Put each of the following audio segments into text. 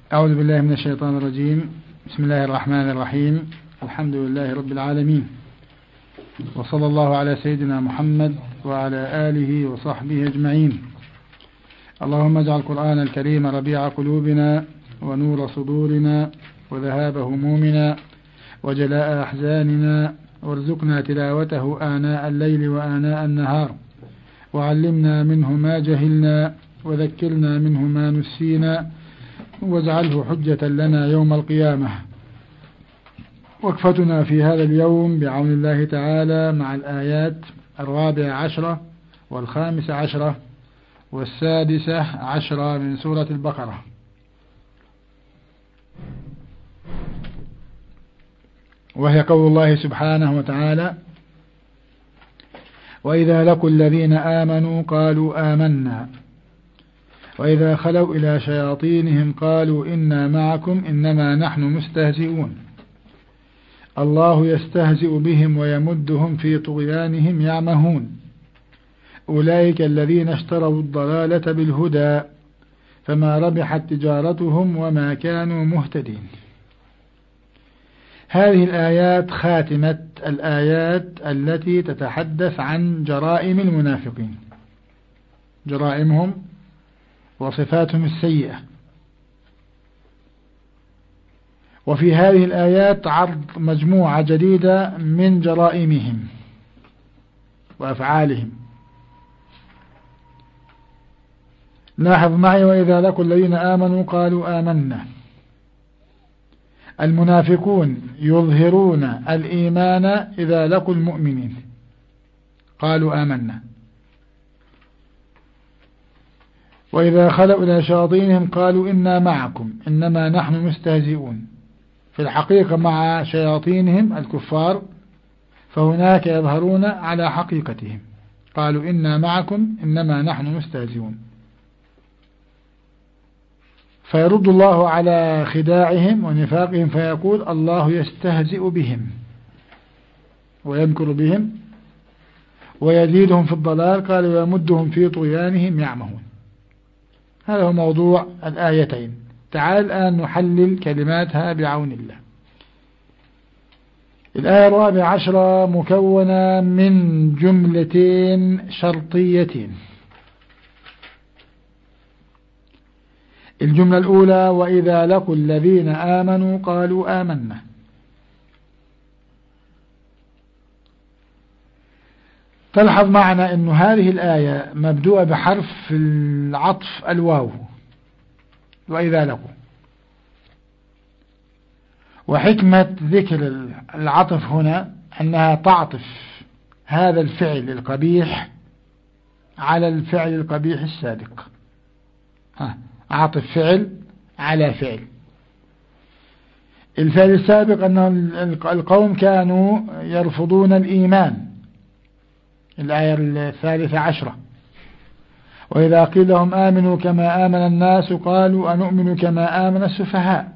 أعوذ بالله من الشيطان الرجيم. بسم الله الرحمن الرحيم. الحمد لله رب العالمين، وصلى الله على سيدنا محمد وعلى آله وصحبه أجمعين. اللهم اجعل القرآن الكريم ربيع قلوبنا ونور صدورنا وذهاب همومنا وجلاء أحزاننا، وارزقنا تلاوته آناء الليل وآناء النهار، وعلمنا منه ما جهلنا وذكرنا منه ما نسينا، واجعله حجة لنا يوم القيامة. وقفتنا في هذا اليوم بعون الله تعالى مع الآيات 14 و15 و16 من سورة البقرة. وهي قول الله سبحانه وتعالى: وإذا لقوا الذين آمنوا قالوا آمنا وإذا خلوا إلى شياطينهم قالوا إنا معكم إنما نحن مستهزئون الله يستهزئ بهم ويمدهم في طغيانهم يعمهون أولئك الذين اشتروا الضلالة بالهدى فما ربحت تجارتهم وما كانوا مهتدين. هذه الآيات خاتمة الآيات التي تتحدث عن جرائم المنافقين، جرائمهم وصفاتهم السيئة. وفي هذه الآيات عرض مجموعة جديدة من جرائمهم وأفعالهم. لاحظ معي: وإذا لقوا الذين آمنوا قالوا آمنا. المنافقون يظهرون الإيمان إذا لقوا المؤمنين قالوا آمنا، وإذا خلوا إلى شياطينهم قالوا إنا معكم إنما نحن مستهزئون. في الحقيقة مع شياطينهم الكفار، فهناك يظهرون على حقيقتهم، قالوا إنا معكم إنما نحن مستهزئون. فيرد الله على خداعهم ونفاقهم فيقول: الله يستهزئ بهم ويمكر بهم ويزيدهم في الضلال، قال ويمدهم في طغيانهم يعمهون. هذا هو موضوع الآيتين. تعال الآن نحلل كلماتها بعون الله. الآية 14 مكونة من جملتين شرطيتين. الجملة الأولى: وإذا لقوا الذين آمنوا قالوا آمنا. تلحظ معنا أن هذه الآية مبدوءة بحرف العطف الواو، وإذا لقوا. وحكمة ذكر العطف هنا أنها تعطف هذا الفعل القبيح على الفعل القبيح السابق. عطف فعل على فعل. الفعل السابق أن القوم كانوا يرفضون الإيمان، الآية 13. وإذا قيل لهم آمنوا كما آمن الناس قالوا أنؤمن كما آمن السفهاء.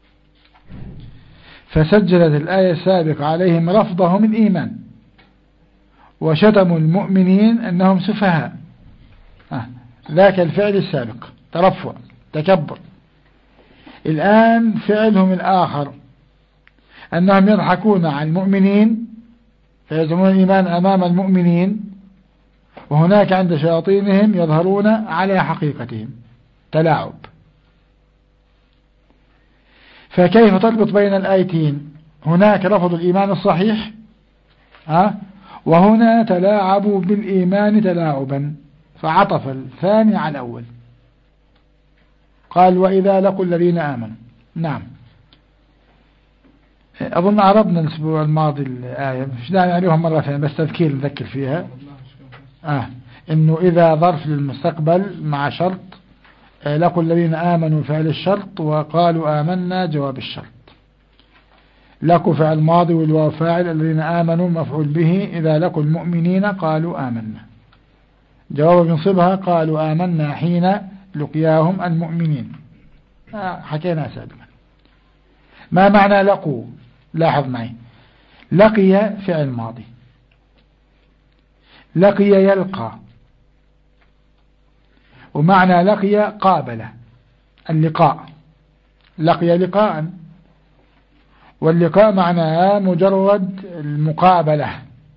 فسجلت الآية السابقة عليهم رفضهم الإيمان، وشتموا المؤمنين أنهم سفهاء. ذاك الفعل السابق ترفع تكبر. الآن فعلهم الآخر أنهم يضحكون على المؤمنين فيزعمون الإيمان أمام المؤمنين، وهناك عند شياطينهم يظهرون على حقيقتهم، تلاعب. فكيف تربط بين الآيتين؟ هناك رفض الإيمان الصحيح، وهنا تلاعبوا بالإيمان تلاعبا، فعطف الثاني على الأول. قال: وإذا لقوا الذين آمنوا. نعم، أظن عرضنا الأسبوع الماضي الآية، مش داعي نعرفها مرة ثانية، بس تذكير نذكر فيها. إنه إذا ظرف للمستقبل مع شرط، لقوا الذين آمنوا فعل الشرط، وقالوا آمنا جواب الشرط. لقوا فعل ماضي والواو فاعل، الذين آمنوا مفعول به. إذا لقوا المؤمنين قالوا آمنا. جواب ينصبها قالوا آمنا حين لقياهم المؤمنين. حكينا سابقا. ما معنى لقوا؟ لاحظ معي: لقي فعل ماضي، لقي يلقى، ومعنى لقي قابل اللقاء، لقي لقاء، واللقاء معناها مجرد المقابلة.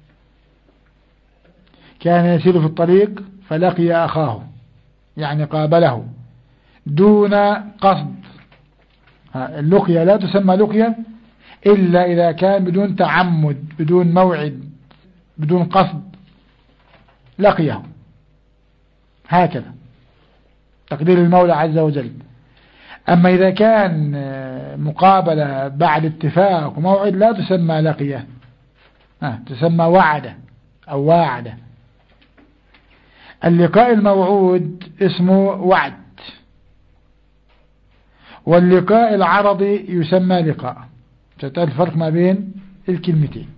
كان يسير في الطريق فلقي أخاه، يعني قابله دون قصد. اللقية لا تسمى لقية إلا إذا كان بدون تعمد، بدون موعد، بدون قصد، لقيه هكذا تقدير المولى عز وجل. أما إذا كان مقابلة بعد اتفاق وموعد لا تسمى لقية، تسمى وعد أو واعد. اللقاء الموعود اسمه وعد، واللقاء العرضي يسمى لقاء. تعرف الفرق ما بين الكلمتين.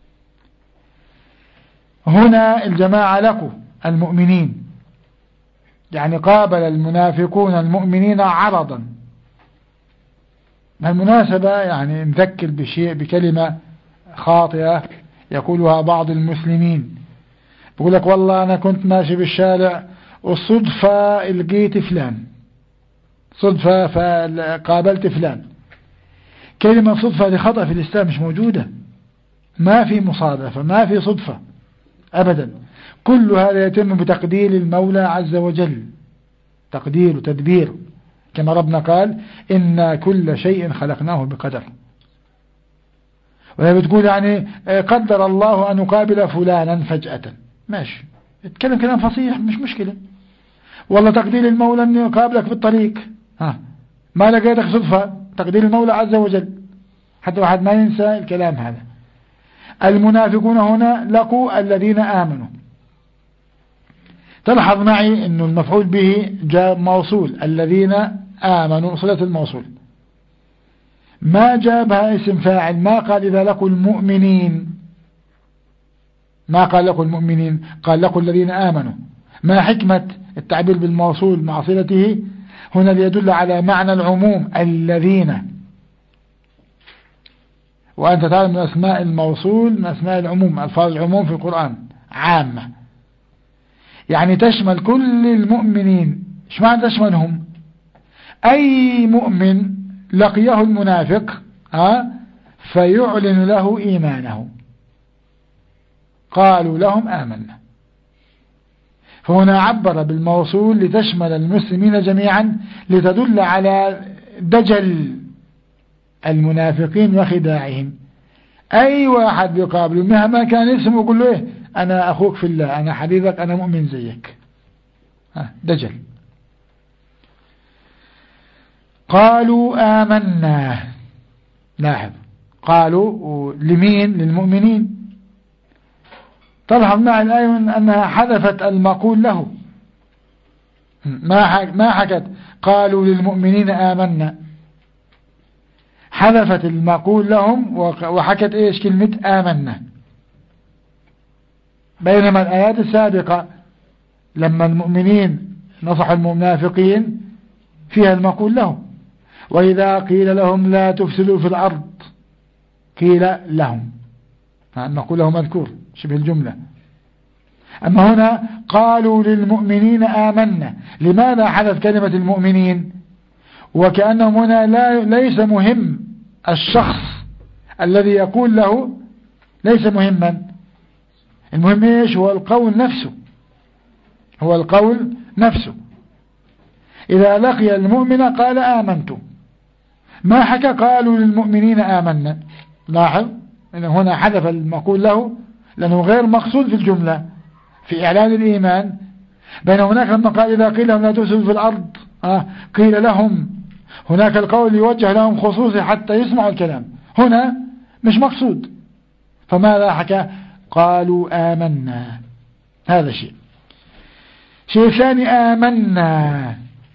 هنا الجماعة لقوا المؤمنين، يعني قابل المنافقون المؤمنين عرضا. بالمناسبة يعني نذكر بشيء، بكلمة خاطئة يقولها بعض المسلمين. بقول لك والله أنا كنت ماشي بالشارع والصدفة لقيت فلان، صدفة فقابلت فلان. كلمة صدفة دي خطأ في الإسلام، مش موجودة. ما في مصادفة، ما في صدفة أبدا. كل هذا يتم بتقدير المولى عز وجل، تقدير وتدبير، كما ربنا قال إن كل شيء خلقناه بقدر. وهي بتقول يعني قدر الله أن نقابل فلانا فجأة، ماشي، اتكلم كلام فصيح مش مشكلة. والله تقدير المولى أن يقابلك في الطريق، ما لقيتك صدفة، تقدير المولى عز وجل. حتى واحد ما ينسى الكلام هذا. المنافقون هنا لقوا الذين آمنوا. تلاحظ معي أنه المفعول به جاء موصول، الذين آمنوا صلة الموصول، ما جابها اسم فاعل. ما قال إذا لقوا المؤمنين، ما قال لقوا المؤمنين، قال لقوا الذين آمنوا. ما حكمة التعبير بالموصول مع صلته هنا؟ ليدل على معنى العموم، الذين. وأنت تعلم من أسماء الموصول من أسماء العموم، ألفاظ العموم في القرآن عامة، يعني تشمل كل المؤمنين. ايش معنى تشملهم؟ أي مؤمن لقيه المنافق فيعلن له إيمانه، قالوا لهم آمنا. فهنا عبر بالموصول لتشمل المسلمين جميعا، لتدل على دجل المنافقين وخداعهم. أي واحد يقابله مهما كان اسمه يقول له إيه؟ أنا أخوك في الله، أنا حبيبك، أنا مؤمن زيك. دجل. قالوا آمنا. لاحظ، قالوا لمين؟ للمؤمنين. تلاحظ مع الآية أنها حذفت المقول له، ما حكت قالوا للمؤمنين آمنا، حذفت المقول لهم وحكت إيش؟ كلمة آمنا. بينما الآيات السابقة لما المؤمنين نصحوا المنافقين فيها المقول لهم، وإذا قيل لهم لا تفسدوا في الأرض قيل لهم، المقول لهم مذكور شبه الجملة. أما هنا قالوا للمؤمنين آمنا. لماذا حذف كلمة المؤمنين؟ وكأنهم هنا ليس مهم الشخص الذي يقول له، ليس مهما. المهم ايش؟ هو القول نفسه، هو القول نفسه. إذا لقي المؤمن قال آمنت، ما حكى قالوا للمؤمنين آمنا. لاحظ إن هنا حذف المقول له لأنه غير مقصود في الجملة في إعلان الإيمان. بينما هناك لما قال إذا قيل لهم لا تفسدوا في الأرض قيل لهم، هناك القول يوجه لهم خصوصي حتى يسمعوا الكلام، هنا مش مقصود. فماذا حكى؟ قالوا آمنا. هذا شيء ثاني. آمنا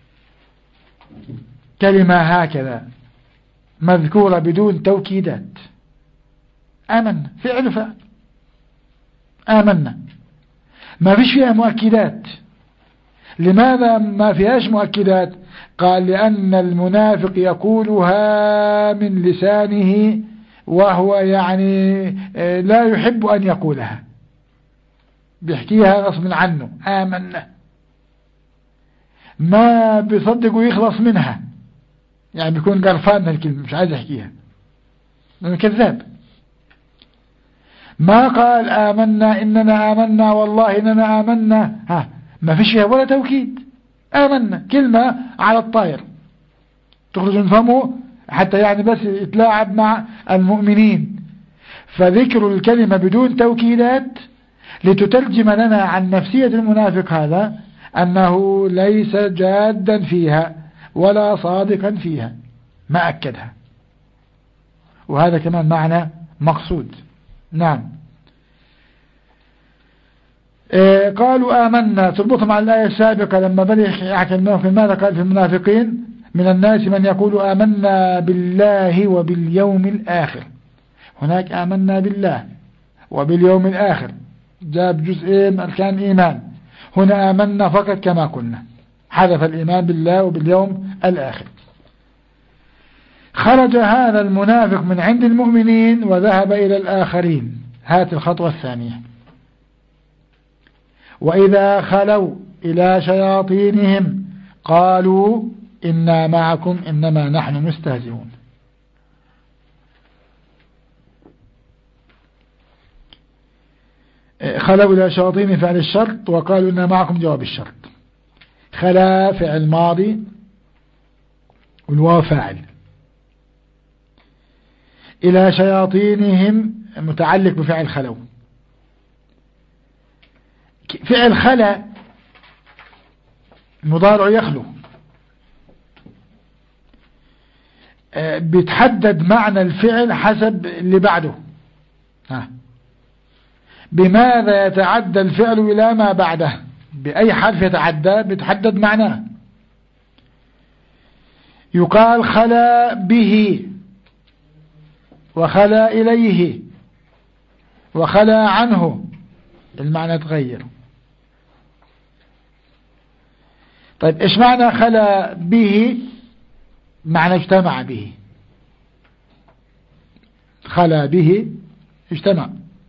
كلمة هكذا مذكورة بدون توكيدات. آمنا فعل فعل، آمنا ما فيش فيها مؤكدات. لماذا ما فيهاش مؤكدات؟ قال لأن المنافق يقولها من لسانه وهو يعني لا يحب أن يقولها، بيحكيها غصب عنه. آمنا ما بيصدق ويخلص منها، يعني بيكون قرفان من الكلمة مش عايز يحكيها لأنه كذاب. ما قال آمنا إننا آمنا والله إننا آمنا، ما فيش فيها ولا توكيد. آمنا كلمة على الطائر تخرج من فمه حتى يعني بس يتلاعب مع المؤمنين. فذكر الكلمة بدون توكيدات لتترجم لنا عن نفسية المنافق هذا أنه ليس جادا فيها ولا صادقا فيها، ما أكدها، وهذا كمان معنى مقصود. نعم. قالوا آمنا، تربطهم على الآية السابقة لما بدأ يحكي المنافقين ماذا قال في المنافقين؟ من الناس من يقول آمنا بالله وباليوم الآخر. هناك آمنا بالله وباليوم الآخر جاب جزئين أركان إيمان، هنا آمنا فقط كما قلنا، حذف الإيمان بالله وباليوم الآخر. خرج هذا المنافق من عند المؤمنين وذهب إلى الآخرين. هات الخطوة الثانية. وإذا خلوا إلى شياطينهم قالوا إنا معكم إنما نحن مستهزئون. خلوا إلى شياطين فعل الشرط، وقالوا إنا معكم جواب الشرط. خلا فعل ماضي والواو فاعل. إلى شياطينهم متعلق بفعل خلو. فعل خلا مضارع يخلو، بيتحدد معنى الفعل حسب اللي بعده. بماذا يتعدى الفعل إلى ما بعده؟ بأي حرف يتعدى بيتحدد معناه. يقال خلا به وخلا إليه وخلا عنه، المعنى تغير. طيب إيش معنى خلا به؟ معنى اجتمع به. خلا به اجتمع.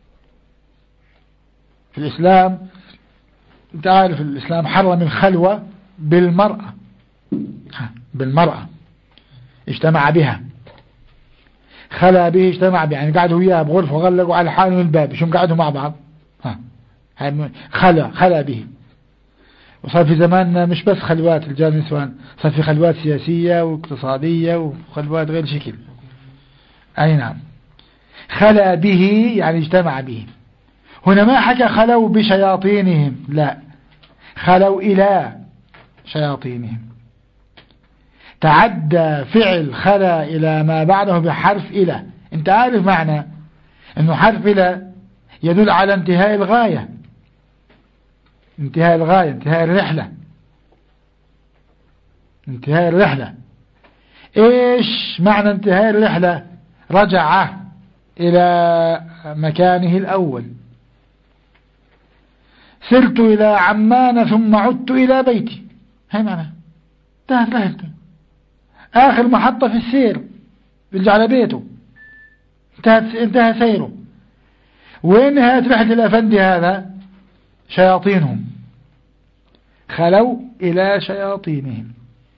في الإسلام انت عارف الإسلام حرم الخلوة بالمرأة، بالمرأة اجتمع بها. خلا به اجتمع به، يعني قعدوا وياها بغرفة وغلقوا على حالهم الباب شو قعدوا مع بعض. خلا به. وصار في زماننا مش بس خلوات رجال ونسوان، صار في خلوات سياسية واقتصادية وخلوات غير شكل. أي نعم. خلا به يعني اجتمع به. هنا ما حكى خلوا بشياطينهم، لا، خلوا إلى شياطينهم. تعدى فعل خلا إلى ما بعده بحرف إلى. انت عارف معنى انه حرف إلى يدل على انتهاء الغاية، انتهاء الغاية، انتهاء الرحلة، انتهاء الرحلة. ايش معنى انتهاء الرحلة؟ رجع إلى مكانه الأول. سرت إلى عمان ثم عدت إلى بيتي، هاي معنى انتهت رحلته، آخر محطة في السير يرجع على بيته، انتهى سيره. وين نهاية رحلة الأفندي هذا؟ شياطينهم. خلوا إلى شياطينهم.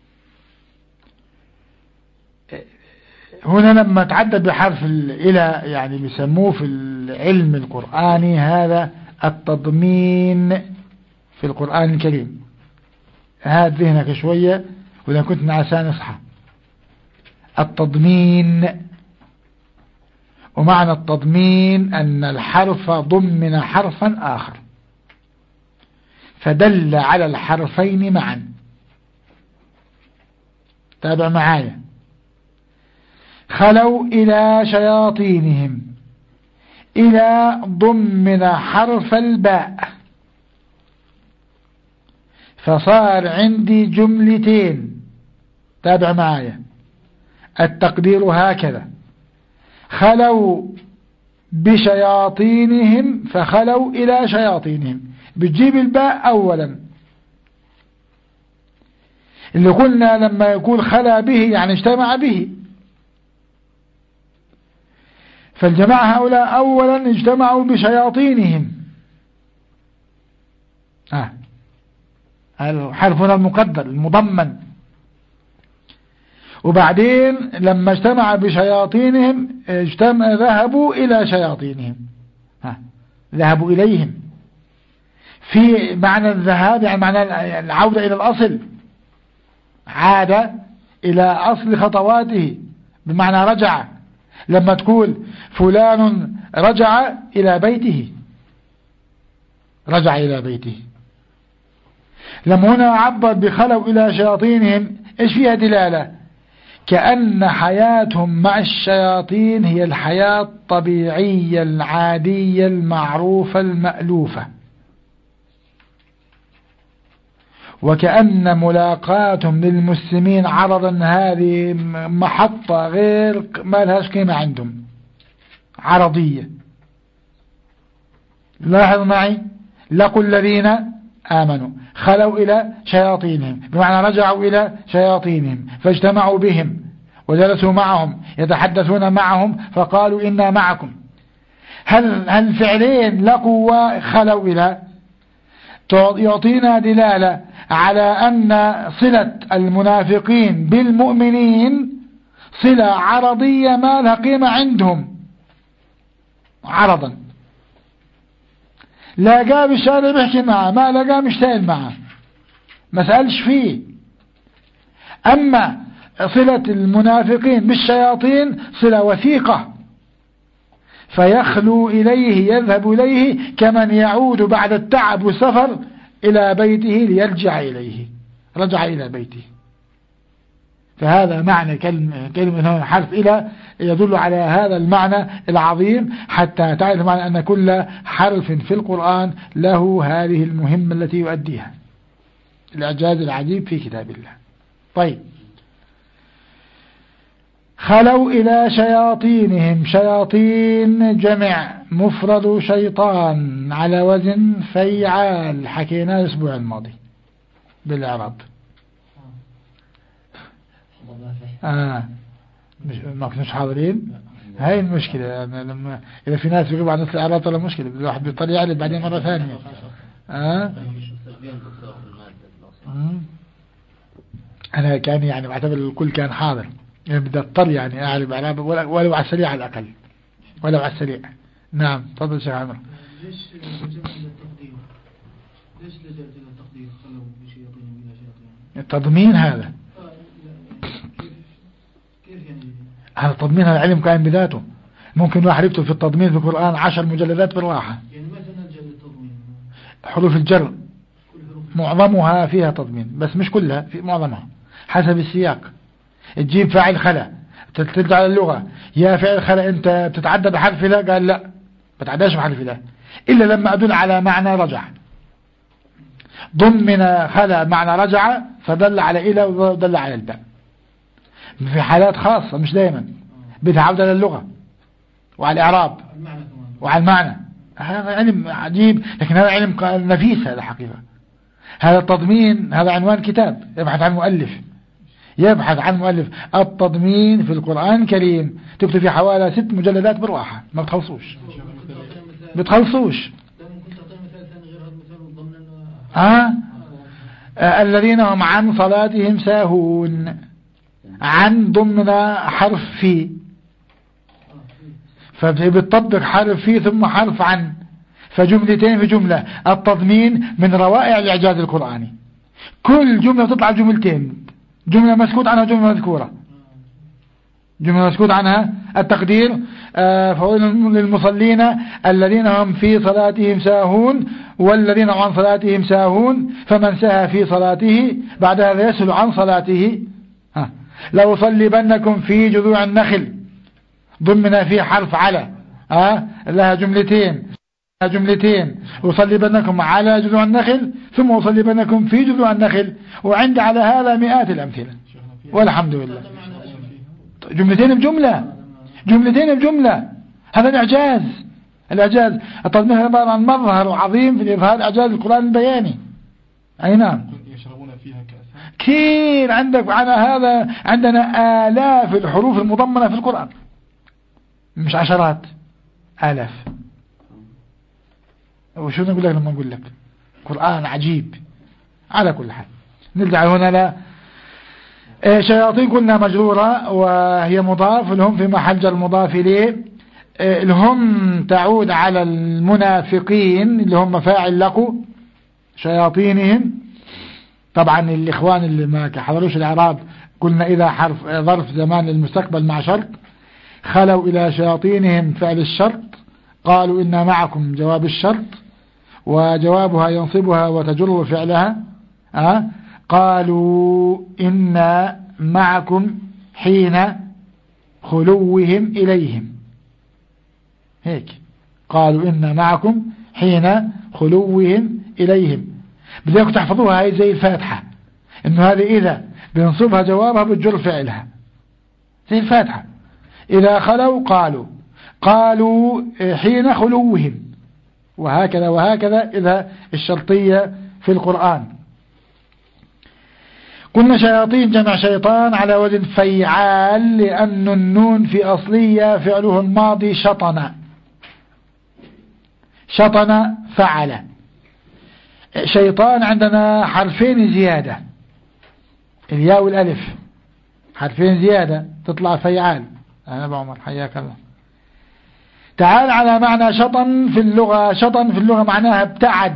هنا لما تعدد بحرف الإلى يعني بيسموه في العلم القرآني هذا التضمين في القرآن الكريم. هاد ذهنك شوية وإذا كنت نعسان اصحى. التضمين، ومعنى التضمين أن الحرف ضمن حرفا آخر فدل على الحرفين معا. تابع معايا. خلوا إلى شياطينهم، إلى ضمن حرف الباء، فصار عندي جملتين. تابع معايا. التقدير هكذا: خلوا بشياطينهم فخلوا إلى شياطينهم، بتجيب الباء أولا. اللي قلنا لما يقول خلا به يعني اجتمع به، فالجماعة هؤلاء أولا اجتمعوا بشياطينهم. حرفنا المقدر المضمن. وبعدين لما اجتمع بشياطينهم ذهبوا إلى شياطينهم، ذهبوا إليهم. في معنى الذهاب يعني معنى العودة إلى الأصل، عاد إلى أصل خطواته بمعنى رجع. لما تقول فلان رجع إلى بيته، رجع إلى بيته. لما هنا عبر بخلوا إلى شياطينهم، إيش فيها دلالة؟ كأن حياتهم مع الشياطين هي الحياة الطبيعية العادية المعروفة المألوفة، وكأن ملاقاتهم للمسلمين عرضا هذه محطة غير ما لهاش قيمة عندهم، عرضية. لاحظ معي، لقوا الذين آمنوا خلوا إلى شياطينهم، بمعنى رجعوا إلى شياطينهم فاجتمعوا بهم وجلسوا معهم يتحدثون معهم فقالوا إنا معكم. هل فعلين لقوا وخلوا إلى يعطينا دلالة على أن صلة المنافقين بالمؤمنين صلة عرضية ما لها قيمة عندهم عرضا. لا قام الشارع بيحكي معه، ما لا قام يشتغل معه، ما سألش فيه. أما صلة المنافقين بالشياطين صلة وثيقة، فيخلو إليه يذهب إليه كمن يعود بعد التعب والسفر إلى بيته ليرجع إليه، رجع إلى بيته. فهذا معنى كلمة حرف إلى يدل على هذا المعنى العظيم، حتى تعرف معنى أن كل حرف في القرآن له هذه المهمة التي يؤديها، الإعجاز العجيب في كتاب الله. طيب، خلوا إلى شياطينهم، شياطين جمع مفرد شيطان على وزن فيعال، حكينا الأسبوع الماضي بالإعراب. ما كناش حاضرين، هاي المشكلة. يعني لما إذا في ناس بيقولوا عن نص الإعراب ولا مشكلة، الواحد بيضطر يعرف بعدين مرة ثانية. أنا كان يعني بعتبر الكل كان حاضر، يعني بدي اضطر يعني أعرف إعراب ولو على السريع على الأقل، ولو على السريع. نعم تفضل شيخ عمر. ليش للتقدير؟ ليش لجأت إلى التقدير خلوا بشياطين إلى شياطين؟ التضمين هذا كيف يعني؟ هذا التضمين، هذا علم قائم بذاته. ممكن واحد يكتب في التضمين في القرآن 10 مجلدات بالراحة. يعني متى نلجأ للتضمين؟ حروف الجر معظمها فيها تضمين، بس مش كلها، في معظمها حسب السياق. تجيب فاعل خلا، ترجع على اللغة، يا فاعل خلا أنت بتتعدى بحرف لا؟ قال لا، بتعداش بحرف لا إلا لما أدل على معنى رجع. ضمن خلا معنى رجع فدل على إلى ودل على الباء في حالات خاصة، مش دائما، بتعود على اللغة وعلى الإعراب وعلى المعنى. هذا علم عجيب، لكن هذا علم نفيس. هذا حقيقة، هذا التضمين هذا عنوان كتاب يبحث عن مؤلف، يبحث عن مؤلف. التضمين في القرآن الكريم تكتب في حوالي 6 مجلدات بالراحة، ما بتخلصوش. الذين هم عن صلاتهم ساهون، عن ضمن حرف في، فبتطبق حرف في ثم حرف عن، فجملتين في جملة. التضمين من روائع الإعجاز القرآني، كل جملة تطلع جملتين، جملة مسكوت عنها جملة مذكورة. جملة مسكوت عنها التقدير فويل للمصلين الذين هم في صلاتهم ساهون، والذين هم عن صلاتهم ساهون، فمن سهى في صلاته بعد هذا يسهل عن صلاته. لو صلبنكم في جذوع النخل، ضمن في حرف على، لها جملتين، وصلبنكم على جذوع النخل ثم وصلبنكم في جذوع النخل، وعند على هذا مئات الأمثلة والحمد لله. جملتين بجملة، هذا الإعجاز. التضمين عبارة عن مظهر عظيم في إظهار إعجاز القرآن البياني. أي نعم، يشربون فيها كأسا كثير. عندك على هذا عندنا آلاف الحروف المضمنة في القرآن، مش عشرات، آلاف. وشو نقول لك لما نقول لك قرآن عجيب؟ على كل حال نرجع هنا شياطين قلنا مجرورة وهي مضاف، الهم في محل جر مضاف إليه. الهم تعود على المنافقين اللي هم فاعل لقوا شياطينهم. طبعا الإخوان اللي ما حضروش الإعراب قلنا إذا حرف ظرف زمان المستقبل مع شرط، خلوا إلى شياطينهم فعل الشرط، قالوا إنا معكم جواب الشرط وجوابها ينصبها وتجر فعلها. قالوا إنا معكم حين خلوهم إليهم، هيك قالوا إنا معكم حين خلوهم إليهم. بدكم تحفظوها هاي زي الفاتحة، إنه هذه إذا بنصبها جوابها بتجر فعلها زي الفاتحة. إذا خلوا قالوا حين خلوهم، وهكذا وهكذا إذا الشرطية في القرآن. قلنا شياطين جمع شيطان على وزن فيعال، لأن النون في أصلية فعله الماضي شطن فعل. شيطان عندنا حرفين زيادة، الياء والألف حرفين زيادة تطلع فيعال. أنا أبو عمر حياك الله. تعال على معنى شطن في اللغة. شطن في اللغة معناها ابتعد،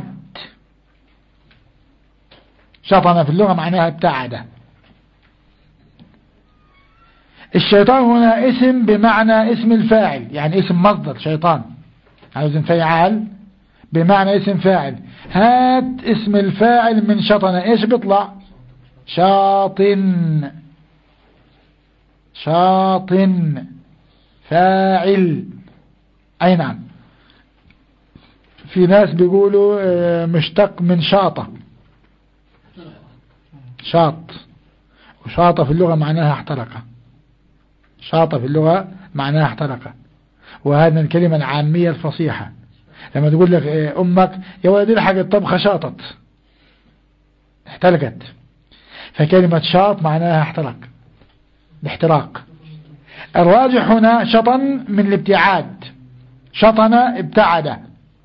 شطن في اللغة معناها ابتعد. الشيطان هنا اسم بمعنى اسم الفاعل، يعني اسم مصدر شيطان على وزن فيعال بمعنى اسم فاعل. هات اسم الفاعل من شطن ايش بيطلع؟ شاطن فاعل. اي نعم، في ناس بيقولوا مشتق من شاطة، شاط، وشاطة في اللغة معناها احترق. شاطة في اللغة معناها احترق، وهذا الكلمة العامية الفصيحة. لما تقول لك أمك يا ولدي الحق الطبخة شاطت، احترقت، فكلمة شاط معناها احترق، الاحتراق. الراجح هنا شطن من الابتعاد، شطن ابتعد.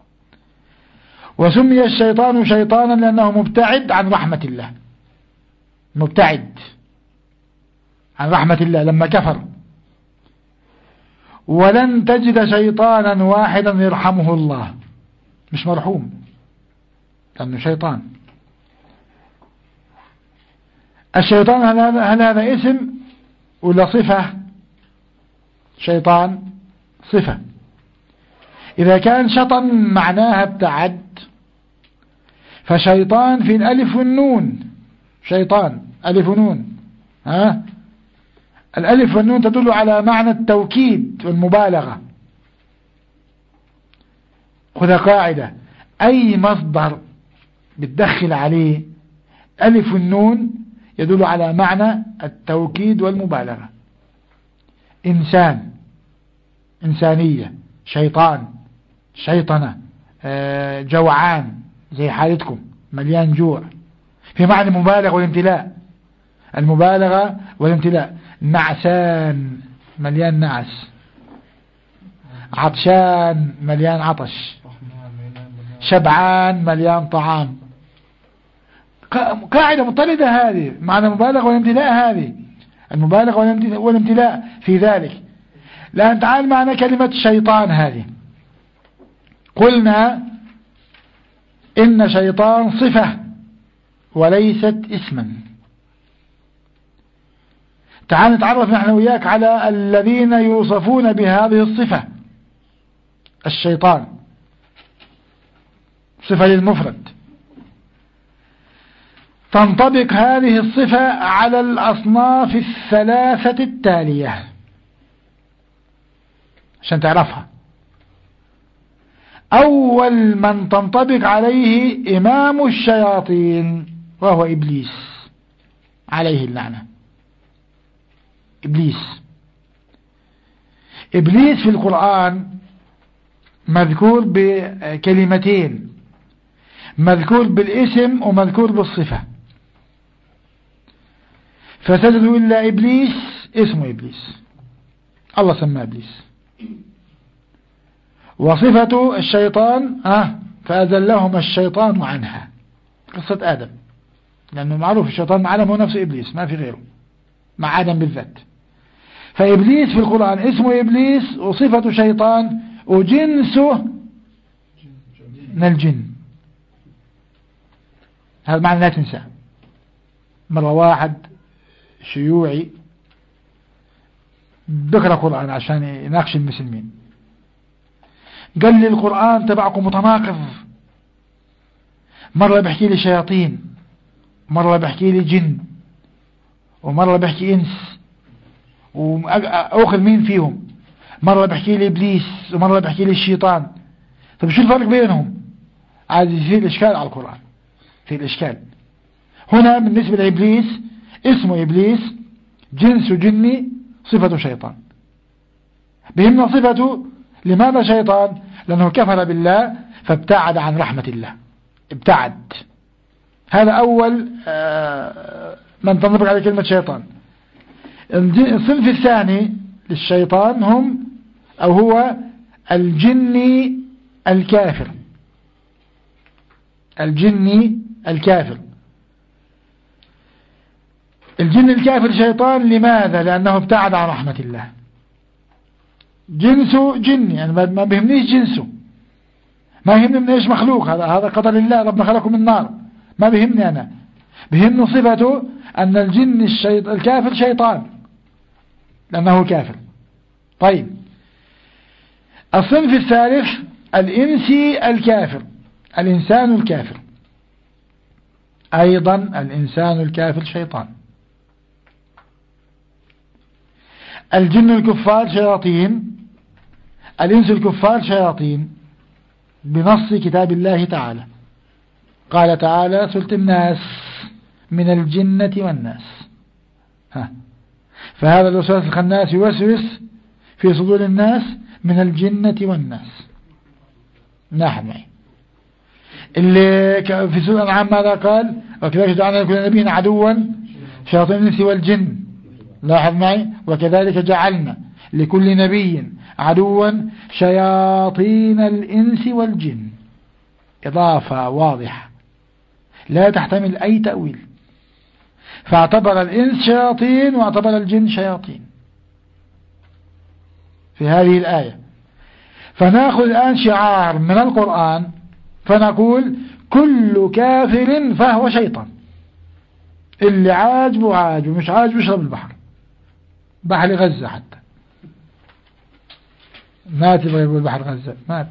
وسمي الشيطان شيطانا لأنه مبتعد عن رحمة الله، مبتعد عن رحمة الله لما كفر. ولن تجد شيطانا واحدا يرحمه الله، مش مرحوم لأنه شيطان. الشيطان هل هذا اسم ولا صفة؟ شيطان صفة. إذا كان شطن معناها ابتعد، فشيطان في الألف والنون، شيطان ألف ونون. الألف والنون تدل على معنى التوكيد والمبالغة. خذ قاعدة، أي مصدر بتدخل عليه ألف والنون يدل على معنى التوكيد والمبالغة. إنسان، إنسانية، شيطان، شيطنة، جوعان زي حالتكم مليان جوع، في معنى المبالغة والامتلاء، المبالغة والامتلاء. نعسان مليان نعس، عطشان مليان عطش، شبعان مليان طعام. قاعدة مضطردة هذه، معنى المبالغة والامتلاء، هذه المبالغة والامتلاء في ذلك. الآن تعال معنا كلمة شيطان هذه. قلنا إن شيطان صفة وليست اسما. تعال نتعرف نحن وياك على الذين يوصفون بهذه الصفة. الشيطان صفة للمفرد، تنطبق هذه الصفة على الأصناف الثلاثة التالية عشان تعرفها. أول من تنطبق عليه إمام الشياطين وهو إبليس عليه اللعنة. إبليس في القرآن مذكور بكلمتين، مذكور بالاسم ومذكور بالصفة. فسجدوا إلا إبليس، اسمه إبليس، الله سماه إبليس. وصفة الشيطان فأذلهما الشيطان عنها، قصة آدم، لأنه معروف الشيطان معلم هو نفسه إبليس ما في غيره. مع آدم بالذات. فإبليس في القرآن اسمه إبليس وصفة شيطان وجنسه من الجن. هذا معنى لا تنسى. مرة واحد شيوعي بقرأ قرآن عشان يناقش المسلمين، قال لي القرآن تبعكم متناقض، مرة بحكي لي شياطين، مرة بحكي لي جن، ومرة بحكي إنس، وأخذ مين فيهم، مرة بحكي لي إبليس ومرة بحكي لي الشيطان. طب شو الفرق بينهم؟ عايز يصير الإشكال على القرآن، في الإشكال هنا بالنسبة لإبليس اسمه إبليس، جنس جني، صفة شيطان. بهمنا صفته. لماذا شيطان؟ لأنه كفر بالله فابتعد عن رحمة الله، ابتعد. هذا أول من تنطبق على كلمة شيطان. الصنف الثاني للشيطان هم أو هو الجني الكافر. الجني الكافر. الجن الكافر شيطان. لماذا؟ لأنه ابتعد عن رحمة الله. جنسه جني، يعني ما بيهمنيش جنسه، ما يهمني من ايش مخلوق، هذا قدر الله، ربنا خلقه من نار، ما بيهمني أنا. بيهمني صفته أن الجن الكافر شيطان لأنه كافر. طيب الصنف الثالث الإنسي الكافر، الإنسان الكافر. أيضا الإنسان الكافر شيطان. الجن الكفار شياطين، الإنس الكفار شياطين بنص كتاب الله تعالى. قال تعالى سورة الناس من الجنة والناس. فهذا الوسواس الخناس يوسوس في صدور الناس من الجنة والناس. نحن معي اللي في سورة الأنعام ماذا قال؟ وكذلك جعلنا لكل نبي عدوا شياطين الإنس والجن. لاحظ معي وكذلك جعلنا لكل نبي عدوا شياطين الإنس والجن. إضافة واضحة لا تحتمل أي تأويل. فاعتبر الإنس شياطين واعتبر الجن شياطين في هذه الآية. فنأخذ الآن شعار من القرآن فنقول كل كافر فهو شيطان. اللي عاجبه عاجبه، مش عاجبه يشرب البحر، بحر غزة حتى مات، يبغى يقول بحر غزة مات.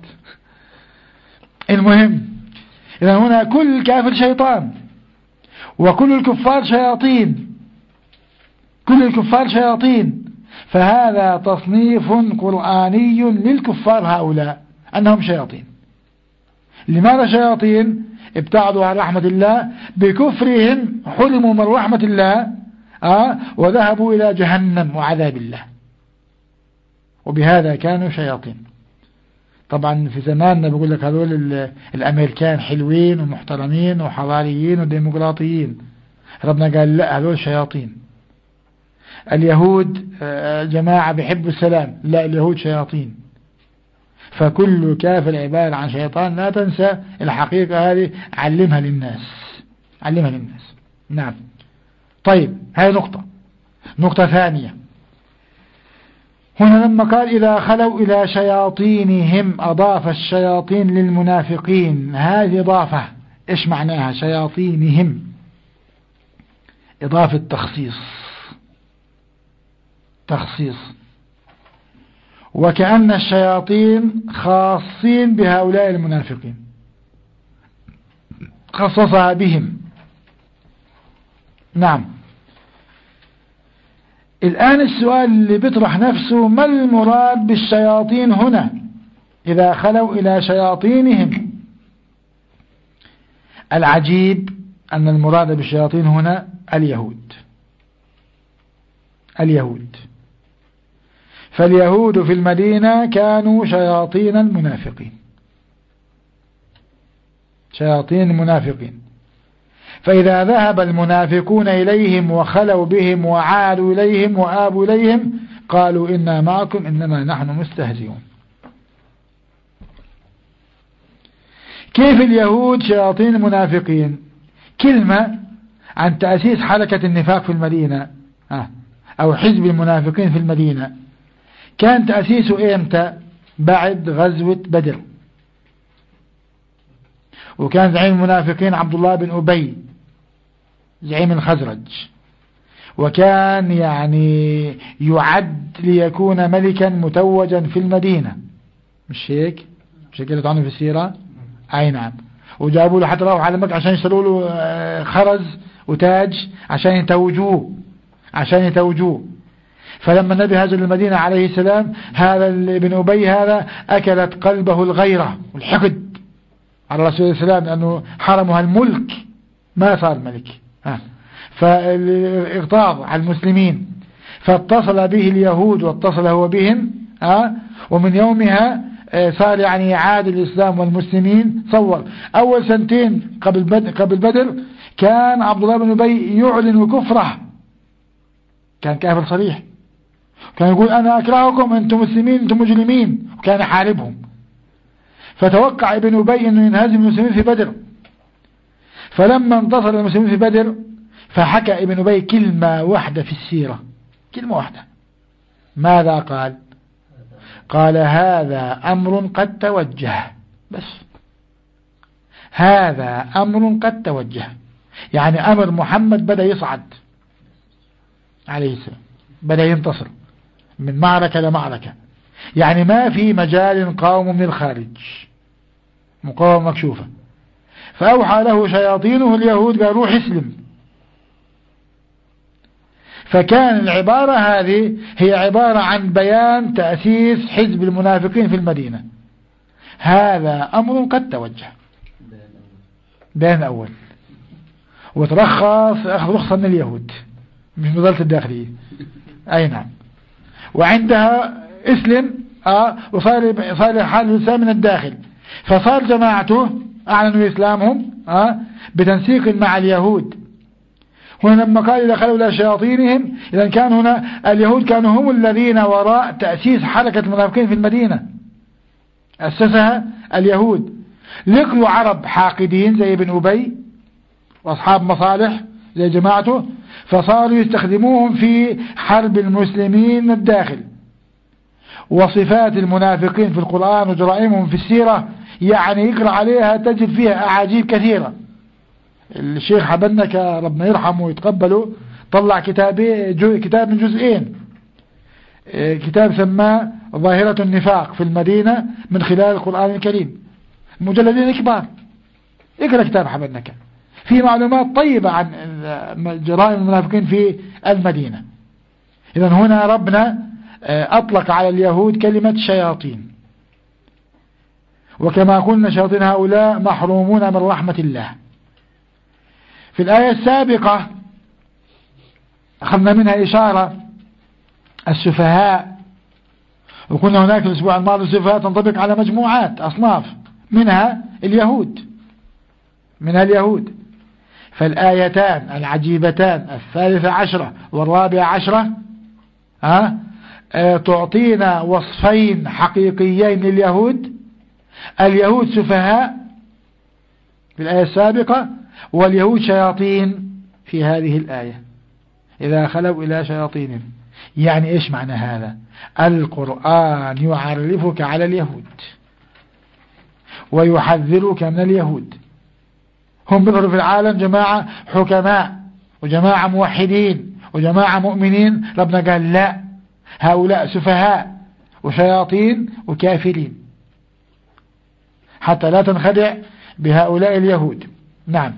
المهم إذا هنا كل كافر شيطان وكل الكفار شياطين، كل الكفار شياطين. فهذا تصنيف قرآني للكفار هؤلاء أنهم شياطين. لماذا شياطين؟ ابتعدوا عن رحمة الله بكفرهم، حرموا من رحمة الله وذهبوا إلى جهنم وعذاب الله، وبهذا كانوا شياطين. طبعا في زماننا بقول لك هذول الأمريكان حلوين ومحترمين وحضاريين وديمقراطيين. ربنا قال لا، هذول شياطين. اليهود جماعة بيحبوا السلام، لا، اليهود شياطين. فكل كافر عبارة عن شيطان. لا تنسى الحقيقة هذه، علمها للناس، علمها للناس. نعم. طيب هذه نقطة ثانية. هنا لما قال إذا خلوا إلى شياطينهم أضاف الشياطين للمنافقين. هذه إضافة إيش معناها؟ شياطينهم إضافة تخصيص، وكأن الشياطين خاصين بهؤلاء المنافقين، خصصها بهم. نعم. الآن السؤال اللي بيطرح نفسه، ما المراد بالشياطين هنا؟ إذا خلوا إلى شياطينهم. العجيب أن المراد بالشياطين هنا اليهود. فاليهود في المدينة كانوا شياطين المنافقين. فإذا ذهب المنافقون إليهم وخلوا بهم وعادوا إليهم وآبوا إليهم قالوا إنا معكم إنما نحن مستهزئون. كيف اليهود شياطين المنافقين؟ كلمة عن تأسيس حركة النفاق في المدينة. أو حزب المنافقين في المدينة كان تأسيسه إمتى؟ بعد غزوة بدر، وكان زعيم المنافقين عبد الله بن أبي زعيم الخزرج، وكان يعني يعد ليكون ملكا متوجا في المدينة، مش هيك؟ مش هيك اللي عنه في السيرة؟ أي نعم. وجابوا له حتى راحوا على مكة عشان يشتروا له خرز وتاج عشان يتوجوه. فلما النبي هاجر للمدينة عليه السلام، هذا ابن أبي هذا أكلت قلبه الغيرة والحقد على رسول الله السلام، لأنه حرمها الملك ما صار ملك، فاغتاظ على المسلمين، فاتصل به اليهود واتصل هو بهم، ومن يومها صار يعني يعادل الإسلام والمسلمين. تصور أول سنتين قبل بدر كان عبد الله بن أبي يعلن كفره، كان كافر صريح، كان يقول أنا أكرهكم، أنتم مسلمين أنتم مجرمين، وكان يحاربهم. فتوقع ابن أبي أنه ينهزم المسلمين في بدر، فلما انتصر المسلمين في بدر فحكى ابن أبي كلمة واحدة في السيرة، كلمة واحدة. ماذا قال؟ قال هذا أمر قد توجه، بس هذا أمر قد توجه، يعني أمر محمد بدأ يصعد عليه السلام، بدأ ينتصر من معركة لمعركة، يعني ما في مجال قاوم من الخارج، مقاومة مكشوفة. فأوحى له شياطينه اليهود قال روح اسلم. فكان العبارة هذه هي عبارة عن بيان تأسيس حزب المنافقين في المدينة. هذا أمر قد توجه، بيان أول، وترخص أخذ رخصة من اليهود مش من وزارة الداخلية. أي نعم. وعندها اسلم وصار حال الإسلام من الداخل، فصار جماعته أعلنوا إسلامهم بتنسيق مع اليهود. هنا لما قال إذا خلوا إلى شياطينهم، إذا كان هنا اليهود كانوا هم الذين وراء تأسيس حركة المنافقين في المدينة، أسسها اليهود. لقوا عرب حاقدين زي ابن أبي وأصحاب مصالح زي جماعته، فصاروا يستخدموهم في حرب المسلمين من الداخل. وصفات المنافقين في القرآن وجرائمهم في السيرة يعني يقرأ عليها تجد فيها أعاجيب كثيرة. الشيخ حبنك ربنا يرحمه ويتقبله طلع كتاب من جزئين، كتاب سماه ظاهرة النفاق في المدينة من خلال القرآن الكريم، مجلدين كبار. اقرأ كتاب حبنك، في معلومات طيبة عن جرائم المنافقين في المدينة. إذن هنا ربنا أطلق على اليهود كلمة شياطين، وكما قلنا شياطين هؤلاء محرومون من رحمة الله. في الآية السابقة أخذنا منها إشارة السفهاء، وكنا هناك الأسبوع الماضي السفهاء تنطبق على مجموعات أصناف منها اليهود، فالآيتان العجيبتان 13 و14 تعطينا وصفين حقيقيين لليهود. اليهود سفهاء في الآية السابقة، واليهود شياطين في هذه الآية إذا خلوا إلى شياطينهم. يعني إيش معنى هذا؟ القرآن يعرفك على اليهود ويحذرك من اليهود. هم بيظهروا في العالم جماعة حكماء وجماعة موحدين وجماعة مؤمنين، ربنا قال لا، هؤلاء سفهاء وشياطين وكافرين، حتى لا تنخدع بهؤلاء اليهود. نعم.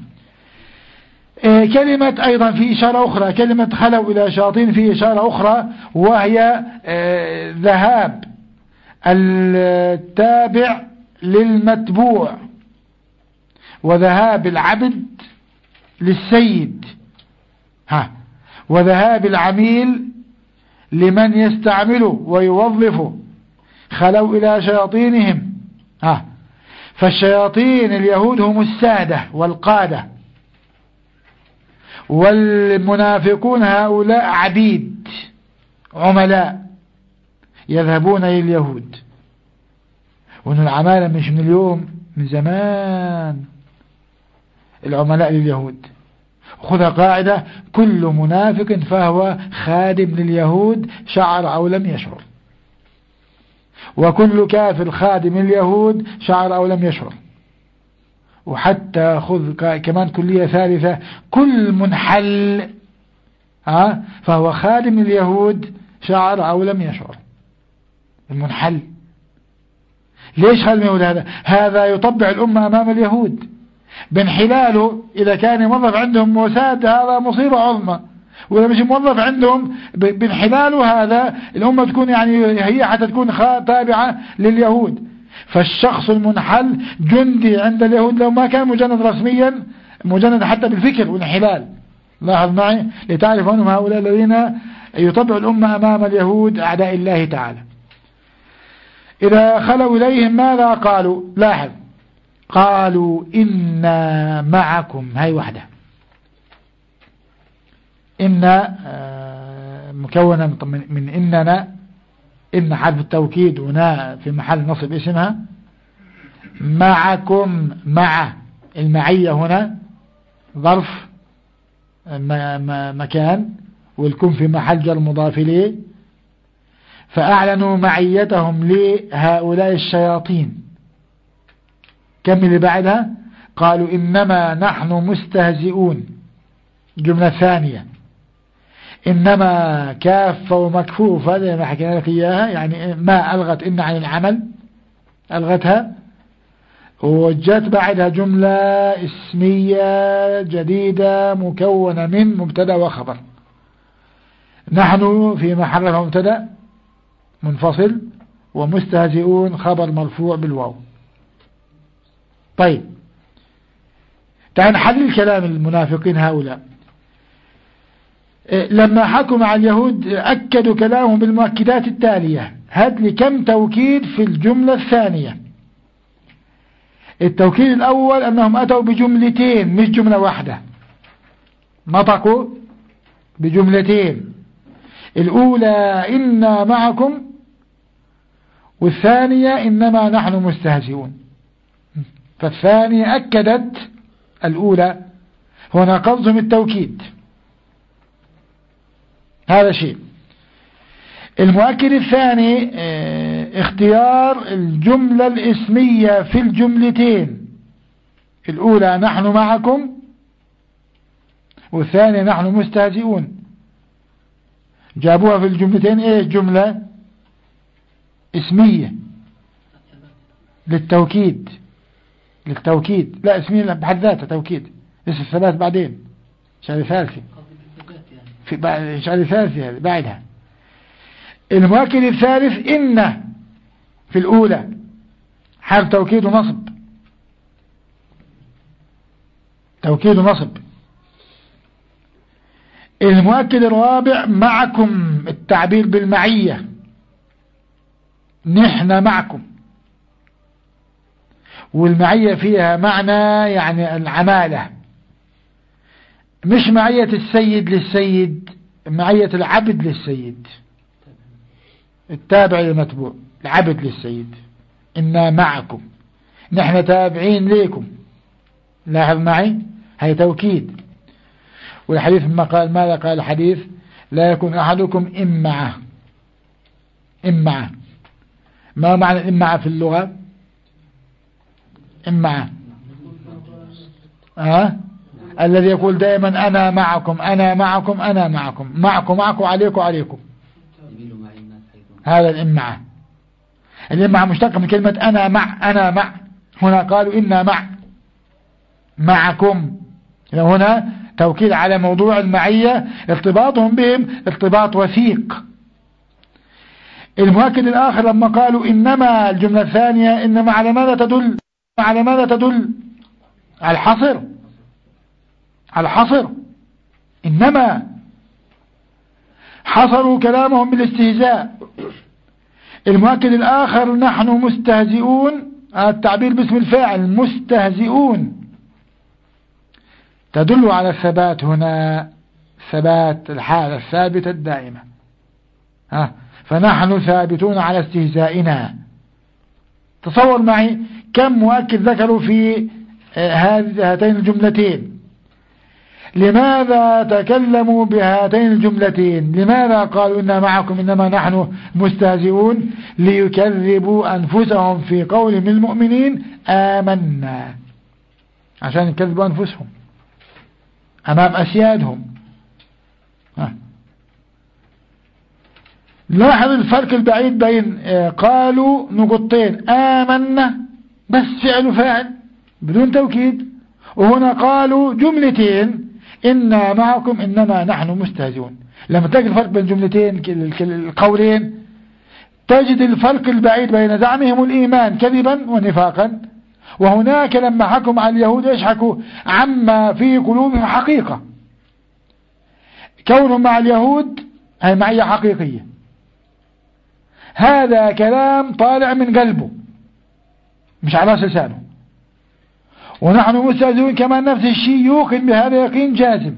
كلمة أيضا في إشارة أخرى، كلمة خلوا إلى شياطين في إشارة أخرى، وهي ذهاب التابع للمتبوع وذهاب العبد للسيد، وذهاب العميل لمن يستعمله ويوظفه. خلوا إلى شياطينهم، فالشياطين اليهود هم السادة والقادة، والمنافقون هؤلاء عبيد عملاء يذهبون لليهود. وأن العمالة مش من اليوم، من زمان العملاء لليهود، خذها قاعدة: كل منافق فهو خادم لليهود شعر أو لم يشعر، وكل كافر خادم اليهود شعر أو لم يشعر. وحتى خذ كمان كلية ثالثة: كل منحل فهو خادم اليهود شعر أو لم يشعر. المنحل ليش خادم اليهود؟ هذا يطبع الأمة أمام اليهود بانحلاله. إذا كان موظف عندهم موساد هذا مصيبة عظمى، وإذا مش موظف عندهم بانحلاله هذا الأمة تكون يعني هي حتى تكون تابعة لليهود. فالشخص المنحل جندي عند اليهود لو ما كان مجند رسميا، مجند حتى بالفكر والانحلال. لاحظ معي لتعرف أنهم هؤلاء الذين يطبع الأمة أمام اليهود أعداء الله تعالى. إذا خلوا إليهم ماذا قالوا؟ لاحظ: قالوا إنا معكم. هاي وحدة، إن مكونة من إننا، إن حرف التوكيد ونا في محل نصب اسمها. معكم، مع المعية هنا ظرف مكان، والكم في محل جر مضاف إليه. فأعلنوا معيتهم لهؤلاء الشياطين. كم اللي بعدها؟ قالوا إنما نحن مستهزئون. جملة ثانية: إنما كافة ومكفوفة، هذا ما حكينا لك إياها، يعني ما ألغت إن عن العمل، ألغتها، وجت بعدها جملة اسمية جديدة مكونة من مبتدا وخبر. نحن في محل مبتدا منفصل، ومستهزئون خبر مرفوع بالواو. طيب تعال نحلل كلام المنافقين هؤلاء. لما حكوا مع اليهود أكدوا كلامهم بالمؤكدات التالية. هات لي كم توكيد في الجملة الثانية. التوكيد الأول أنهم أتوا بجملتين مش جملة واحدة، نطقوا بجملتين. الأولى إنا معكم، والثانية إنما نحن مستهزئون. فالثانية أكدت الأولى، هنا قصدهم التوكيد. هذا شيء. المؤكد الثاني اختيار الجملة الاسمية في الجملتين. الأولى نحن معكم، والثانية نحن مستهزئون. جابوها في الجملتين ايش؟ جملة اسمية للتوكيد. لا اسمية بحد ذاتها توكيد، اسم الثبات بعدين شهر ثالثي، في شهر ثالثي بعدها. المؤكد الثالث إن في الأولى حرف توكيد ونصب، توكيد ونصب. المؤكد الرابع معكم، التعبير بالمعية، نحن معكم، والمعية فيها معنى يعني العمالة، مش معية السيد للسيد، معية العبد للسيد، التابع للمتبوع، العبد للسيد. إنا معكم، نحن تابعين ليكم. لاحظ معي هي توكيد. والحديث ماذا قال الحديث؟ لا يكون أحدكم إمعة. ما معنى إمعة في اللغة؟ إمعة الذي يقول دائما أنا معكم أنا معكم أنا معكم، معكم عليكم عليكم. هذا الإمعة. الإمعة مشتقة من كلمة أنا مع. هنا قالوا إنا معكم. هنا توكيد على موضوع المعية، ارتباطهم بهم ارتباط وثيق. المؤكد الآخر لما قالوا إنما، الجملة الثانية، إنما على ماذا تدل؟ على الحصر. إنما حصروا كلامهم بالاستهزاء. المؤكد الآخر نحن مستهزئون، التعبير باسم الفاعل مستهزئون، تدل على الثبات هنا، ثبات الحالة الثابتة الدائمة. فنحن ثابتون على استهزائنا. تصور معي كم مؤكد ذكروا في هاتين الجملتين. لماذا تكلموا بهاتين الجملتين؟ لماذا قالوا إنا معكم إنما نحن مستهزئون؟ ليكذبوا أنفسهم في قول من المؤمنين آمنا، عشان يكذبوا أنفسهم أمام أسيادهم. لاحظ الفرق البعيد بين قالوا نقطتين آمنا بس فعل وفاعل بدون توكيد، وهنا قالوا جملتين إنا معكم إنما نحن مستهزئون. لما تجد الفرق بين جملتين القولين تجد الفرق البعيد بين زعمهم الإيمان كذبا ونفاقا، وهناك لما حكم على اليهود ايش حكوا؟ عما في قلوبهم حقيقة. كونهم مع اليهود هي معية حقيقية، هذا كلام طالع من قلبه مش على لسانه. ونحن مستهزئون كمان نفس الشيء يوقن بهذا يقين جازم.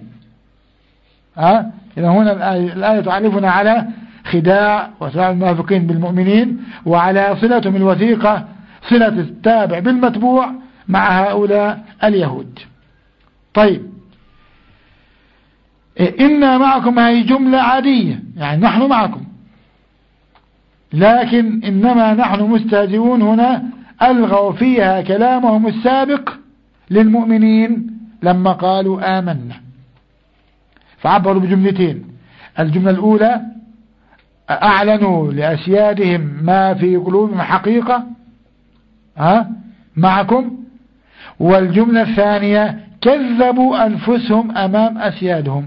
إذا هنا الآية تعرفنا على خداع وخداع المنافقين بالمؤمنين، وعلى صلتهم الوثيقة صلة التابع بالمتبوع مع هؤلاء اليهود. طيب، إنا معكم هي جملة عادية، يعني نحن معكم، لكن إنما نحن مستهزئون هنا ألغوا فيها كلامهم السابق للمؤمنين لما قالوا آمنا، فعبروا بجملتين. الجملة الأولى أعلنوا لأسيادهم ما في قلوبهم حقيقة معكم، والجملة الثانية كذبوا أنفسهم أمام أسيادهم.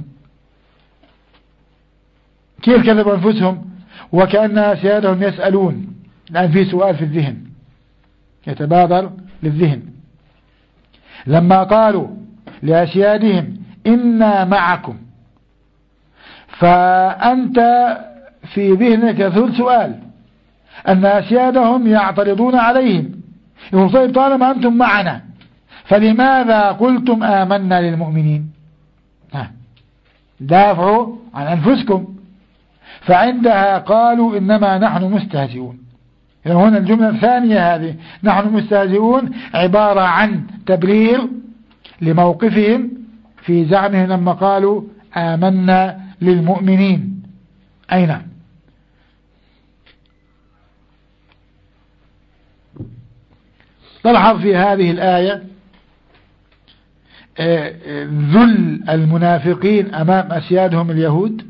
كيف كذبوا أنفسهم؟ وكأن أسيادهم يسألون، الآن في سؤال في الذهن يتبادر للذهن. لما قالوا لأسيادهم إنا معكم، فأنت في ذهنك يثور سؤال أن أسيادهم يعترضون عليهم، يقول طيب طالما أنتم معنا فلماذا قلتم آمنا للمؤمنين؟ دافعوا عن أنفسكم، فعندها قالوا إنما نحن مستهزئون. يعني هنا الجملة الثانية هذه نحن مستهزئون عبارة عن تبرير لموقفهم في زعمهم لما قالوا آمنا للمؤمنين. أي نعم. تلحظ في هذه الآية ذل المنافقين أمام أسيادهم اليهود،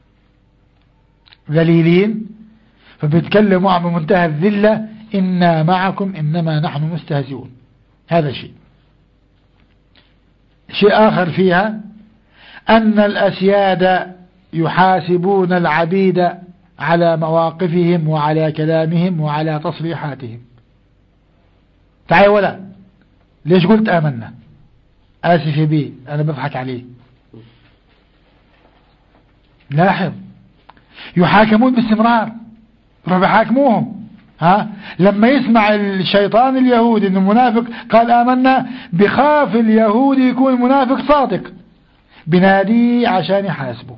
ذليلين، فبيتكلموا عن منتهى الذلة إنا معكم إنما نحن مستهزئون. هذا شيء آخر فيها أن الأسياد يحاسبون العبيد على مواقفهم وعلى كلامهم وعلى تصريحاتهم. تعال ولا ليش قلت آمنا؟ آسف بي أنا بضحك عليه. لاحظ يحاكمون باستمرار، يروحوا يحاكموهم. لما يسمع الشيطان اليهودي إنه منافق قال آمنا، بخاف اليهود يكون منافق صادق، بناديه عشان يحاسبه.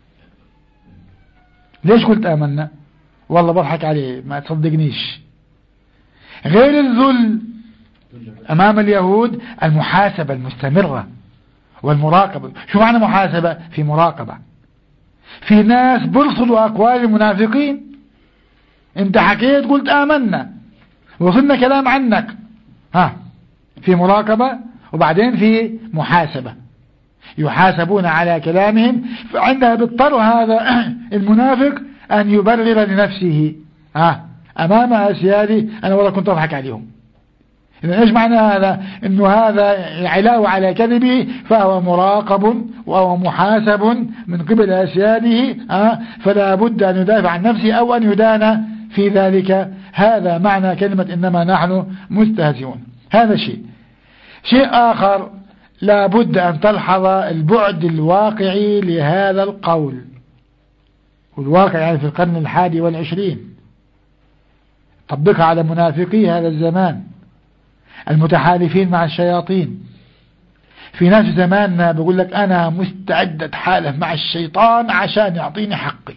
ليش قلت آمنا؟ والله بضحك عليه ما تصدقنيش. غير الذل أمام اليهود المحاسبة المستمرة والمراقبة. شو معنى محاسبة؟ في مراقبة. في ناس برصدوا أقوال المنافقين، انت حكيت قلت آمنا وصلنا كلام عنك، في مراقبة وبعدين في محاسبة، يحاسبون على كلامهم. فعندها بالطر هذا المنافق أن يبرر لنفسه أمام أسيادي أنا والله كنت أضحك عليهم. إذا إيش معنى هذا؟ إنه هذا علاوة على كذبه، فهو مراقب وهو محاسب من قبل أسياده، فلا بد أن يدافع عن نفسه أو أن يدان في ذلك. هذا معنى كلمة إنما نحن مستهزئون. هذا شيء آخر لا بد أن تلحظ البعد الواقعي لهذا القول، والواقع يعني في القرن 21 طبقها على منافقي هذا الزمان المتحالفين مع الشياطين. في ناس زماننا بيقول لك أنا مستعد أتحالف مع الشيطان عشان يعطيني حقي.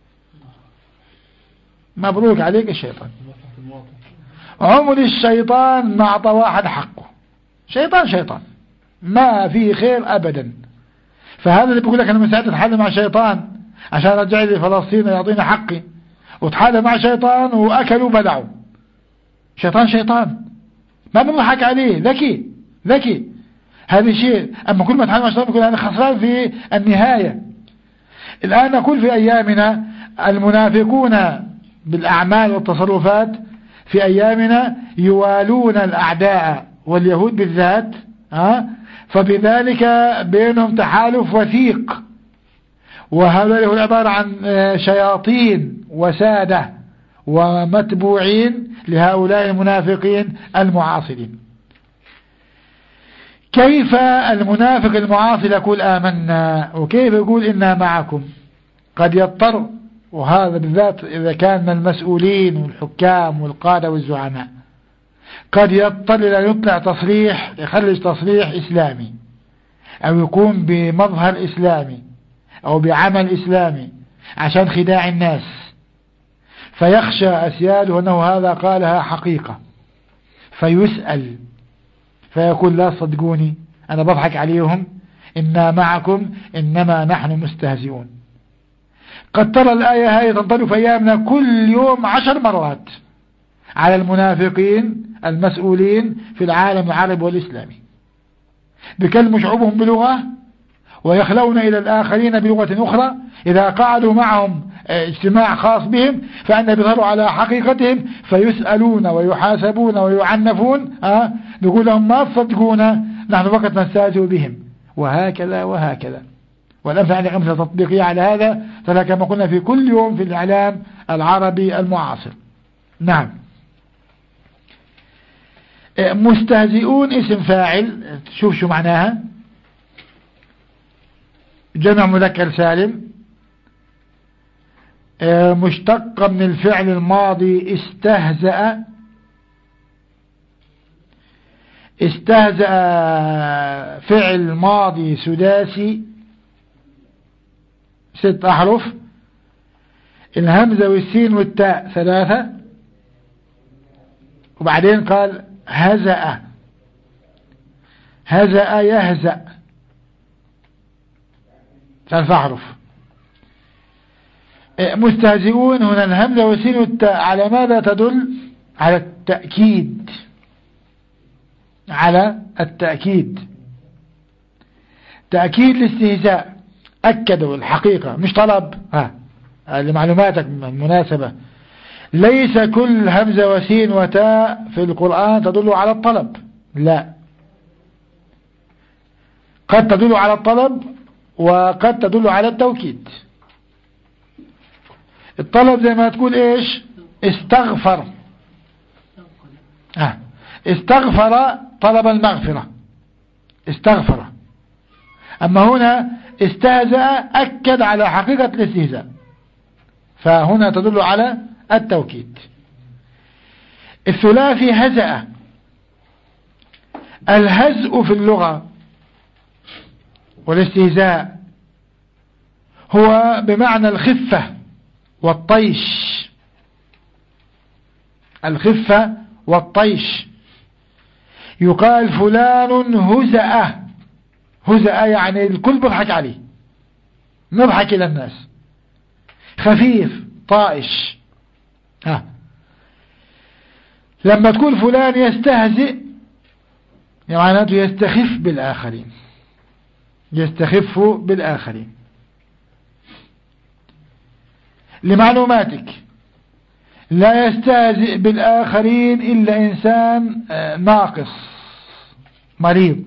مبروك عليك الشيطان، عمر الشيطان ما أعطى واحد حقه. شيطان ما فيه خير أبدا، فهذا اللي بيقول لك أنا مساعد أتحالف مع شيطان عشان رجع لي فلسطين ويعطيني حقي، وتحالف مع شيطان وأكلوا وبلعوا. شيطان ما بنضحك عليه، ذكي هذا شيء. أما كل ما تحالف مع شيطان بيقول أنا خسران في النهاية. الآن نقول في أيامنا المنافقون بالأعمال والتصرفات في أيامنا يوالون الأعداء واليهود بالذات، فبذلك بينهم تحالف وثيق، وهؤلاء هو عبارة عن شياطين وسادة ومتبوعين لهؤلاء المنافقين المعاصرين. كيف المنافق المعاصر يقول آمنا وكيف يقول إنا معكم؟ قد يضطر، وهذا بالذات إذا كان من المسؤولين والحكام والقادة والزعماء، قد يضطر إلى يطلع تصريح، يخرج تصريح إسلامي أو يقوم بمظهر إسلامي أو بعمل إسلامي عشان خداع الناس، فيخشى أسياده أنه هذا قالها حقيقة، فيسأل فيقول لا صدقوني أنا بضحك عليهم، إنا معكم إنما نحن مستهزئون. قد ترى الآية هذه تنطلق في أيامنا كل يوم 10 مرات على المنافقين المسؤولين في العالم العربي والإسلامي، بيكلموا شعوبهم بلغة ويخلون إلى الآخرين بلغة أخرى. إذا قعدوا معهم اجتماع خاص بهم فأن بيظهروا على حقيقتهم فيسألون ويحاسبون ويعنفون، نقول لهم ما تصدقونا نحن فقط نستهزئ بهم، وهكذا. والأمثلة عندك أمثلة تطبيقية على هذا، فلا كما قلنا في كل يوم في الإعلام العربي المعاصر. نعم. مستهزئون اسم فاعل، شوف شو معناها، جمع مذكر سالم، مشتق من الفعل الماضي استهزأ فعل ماضي سداسي 6 أحرف، الهمزة والسين والتاء 3، وبعدين قال هزأ يهزأ 3 أحرف. مستهزئون هنا الهمزة والسين والتاء على ماذا تدل؟ على التأكيد، تأكيد الاستهزاء، أكدوا الحقيقة مش طلب. لمعلوماتك المناسبة، ليس كل همزة وسين وتاء في القرآن تدل على الطلب، لا، قد تدل على الطلب وقد تدل على التوكيد. الطلب زي ما تقول ايش؟ استغفر طلب المغفرة، استغفر. أما هنا استهزأ أكد على حقيقة الاستهزاء، فهنا تدل على التوكيد. الثلاثي هزأ، الهزء في اللغة والاستهزاء هو بمعنى الخفة والطيش، يقال فلان هزأ يعني الكل بضحك عليه، نضحك إلى الناس، خفيف طائش. لما تقول فلان يستهزئ يعني يستخف بالآخرين. لمعلوماتك لا يستهزئ بالآخرين إلا إنسان ناقص مريض.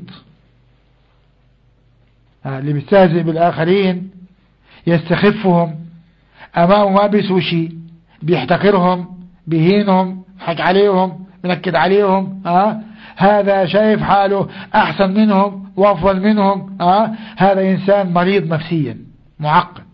اللي بيستهزئ بالآخرين يستخفهم، أمامه ما بيسوي شيء، بيحتقرهم، بيهينهم، حق عليهم، بنكد عليهم، هذا شايف حاله أحسن منهم وأفضل منهم، هذا إنسان مريض نفسيا معقد.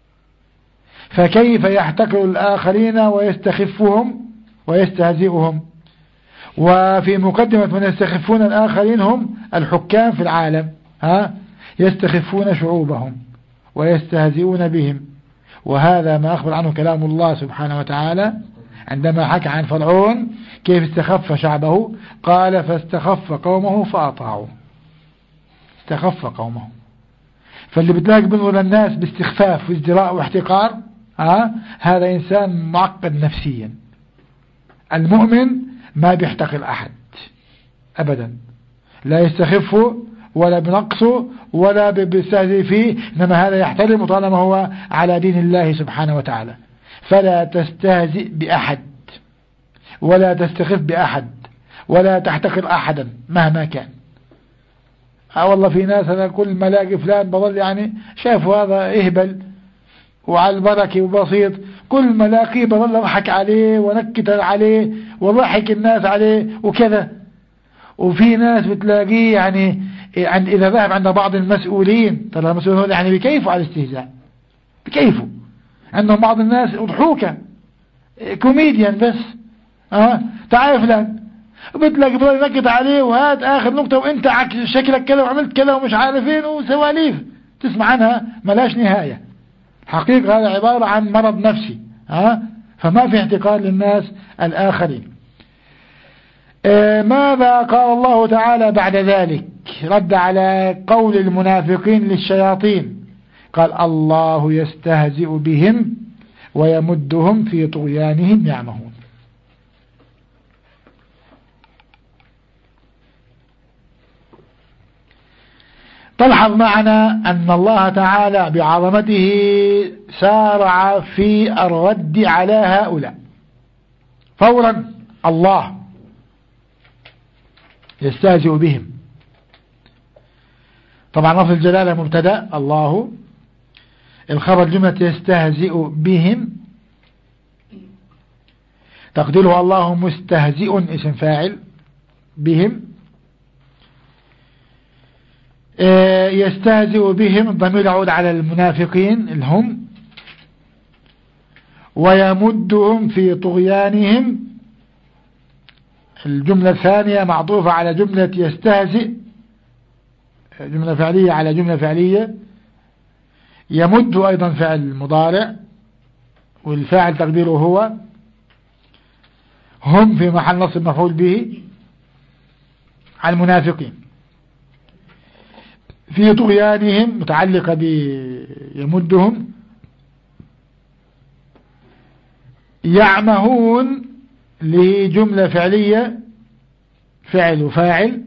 فكيف يحتقر الآخرين ويستخفهم ويستهزئهم؟ وفي مقدمة من يستخفون الآخرين هم الحكام في العالم، يستخفون شعوبهم ويستهزئون بهم. وهذا ما أخبر عنه كلام الله سبحانه وتعالى عندما حكى عن فرعون كيف استخف شعبه، قال فاستخف قومه فأطاعوا، استخف قومه. فاللي بتلاقي بينظر للناس باستخفاف وازدراء واحتقار هذا إنسان معقد نفسيا. المؤمن ما بيحتقر أحد أبدا، لا يستخفه ولا بنقصه ولا بيستهزئ فيه، إنما هذا يحترم طالما هو على دين الله سبحانه وتعالى. فلا تستهزئ بأحد ولا تستخف بأحد ولا تحتقر أحدا مهما كان. والله في ناس أنا كل ما الاقي فلان بظل يعني شافوا هذا إهبل وعلى البركة وبسيط، كل ما الاقيه بظل أضحك عليه ونكت عليه وضحك الناس عليه وكذا. وفي ناس بتلاقيه يعني إذا ذهب عند بعض المسؤولين، ترى المسؤولين يعني بكيفوا على الاستهزاء، بكيفوا. عندهم بعض الناس ضحوكة كوميديان بس تعال فلان، وبتلاقي بضل ينكت عليه وهات آخر نقطة وانت شكلك كذا وعملت كذا ومش عارفين وسواليف تسمع عنها ملاش نهاية. حقيقة هذا عبارة عن مرض نفسي فما في احتقار للناس الآخرين. ماذا قال الله تعالى بعد ذلك؟ رد على قول المنافقين للشياطين، قال الله يستهزئ بهم ويمدهم في طغيانهم يعمهون. تلحظ معنا أن الله تعالى بعظمته سارع في الرد على هؤلاء فورا. الله يستهزئ بهم، طبعا لفظ الجلالة مبتدأ الله، الخبر جملة يستهزئ بهم، تقديره الله مستهزئ اسم فاعل بهم. يستهزئ بهم الضمير يعود على المنافقين الهم. ويمدهم في طغيانهم، الجملة الثانية معطوفة على جملة يستهزئ، جملة فعلية على جملة فعلية. يمد أيضا فعل مضارع والفاعل تقديره هو، هم في محل نصب مفعول به على المنافقين. في طغيانهم متعلقة بيمدهم. يعمهون لجملة فعلية فعل وفاعل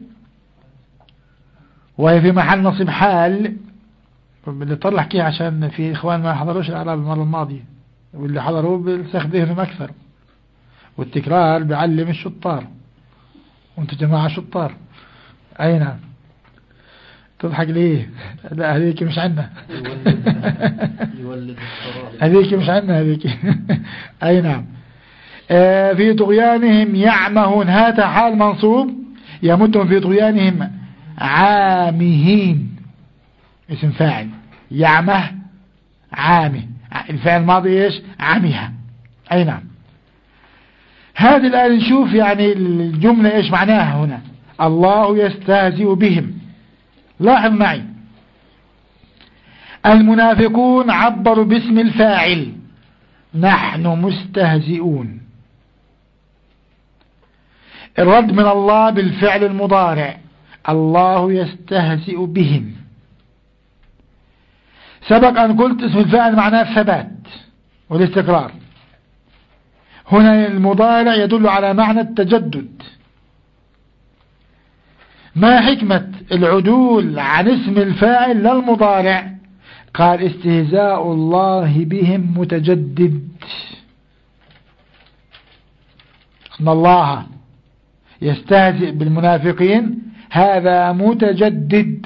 وهي في محل نصب حال. بدي اضطر احكي عشان في اخوان ما حضروش الاعراب المرة الماضية، واللي حضروا بيستخدمهم اكثر، والتكرار بيعلم الشطار، وانتوا جماعة شطار. اي نعم، تضحك ليه؟ لا هذيك مش عنا. هذيك مش عنا هذيك. اي نعم. في طغيانهم يعمهون، هذا حال منصوب، يمدهم في طغيانهم عامهين اسم فاعل. يعمه عامه، الفعل الماضي ايش؟ عمها. اي نعم. هذه الآن نشوف يعني الجملة ايش معناها هنا. الله يستهزئ بهم. لاحظ معي، المنافقون عبروا باسم الفاعل نحن مستهزئون. الرد من الله بالفعل المضارع الله يستهزئ بهم. سبق أن قلت اسم الفاعل معناه الثبات والاستقرار، هنا المضارع يدل على معنى التجدد. ما حكمة العدول عن اسم الفاعل للمضارع؟ قال استهزاء الله بهم متجدد. أن الله يستهزئ بالمنافقين هذا متجدد،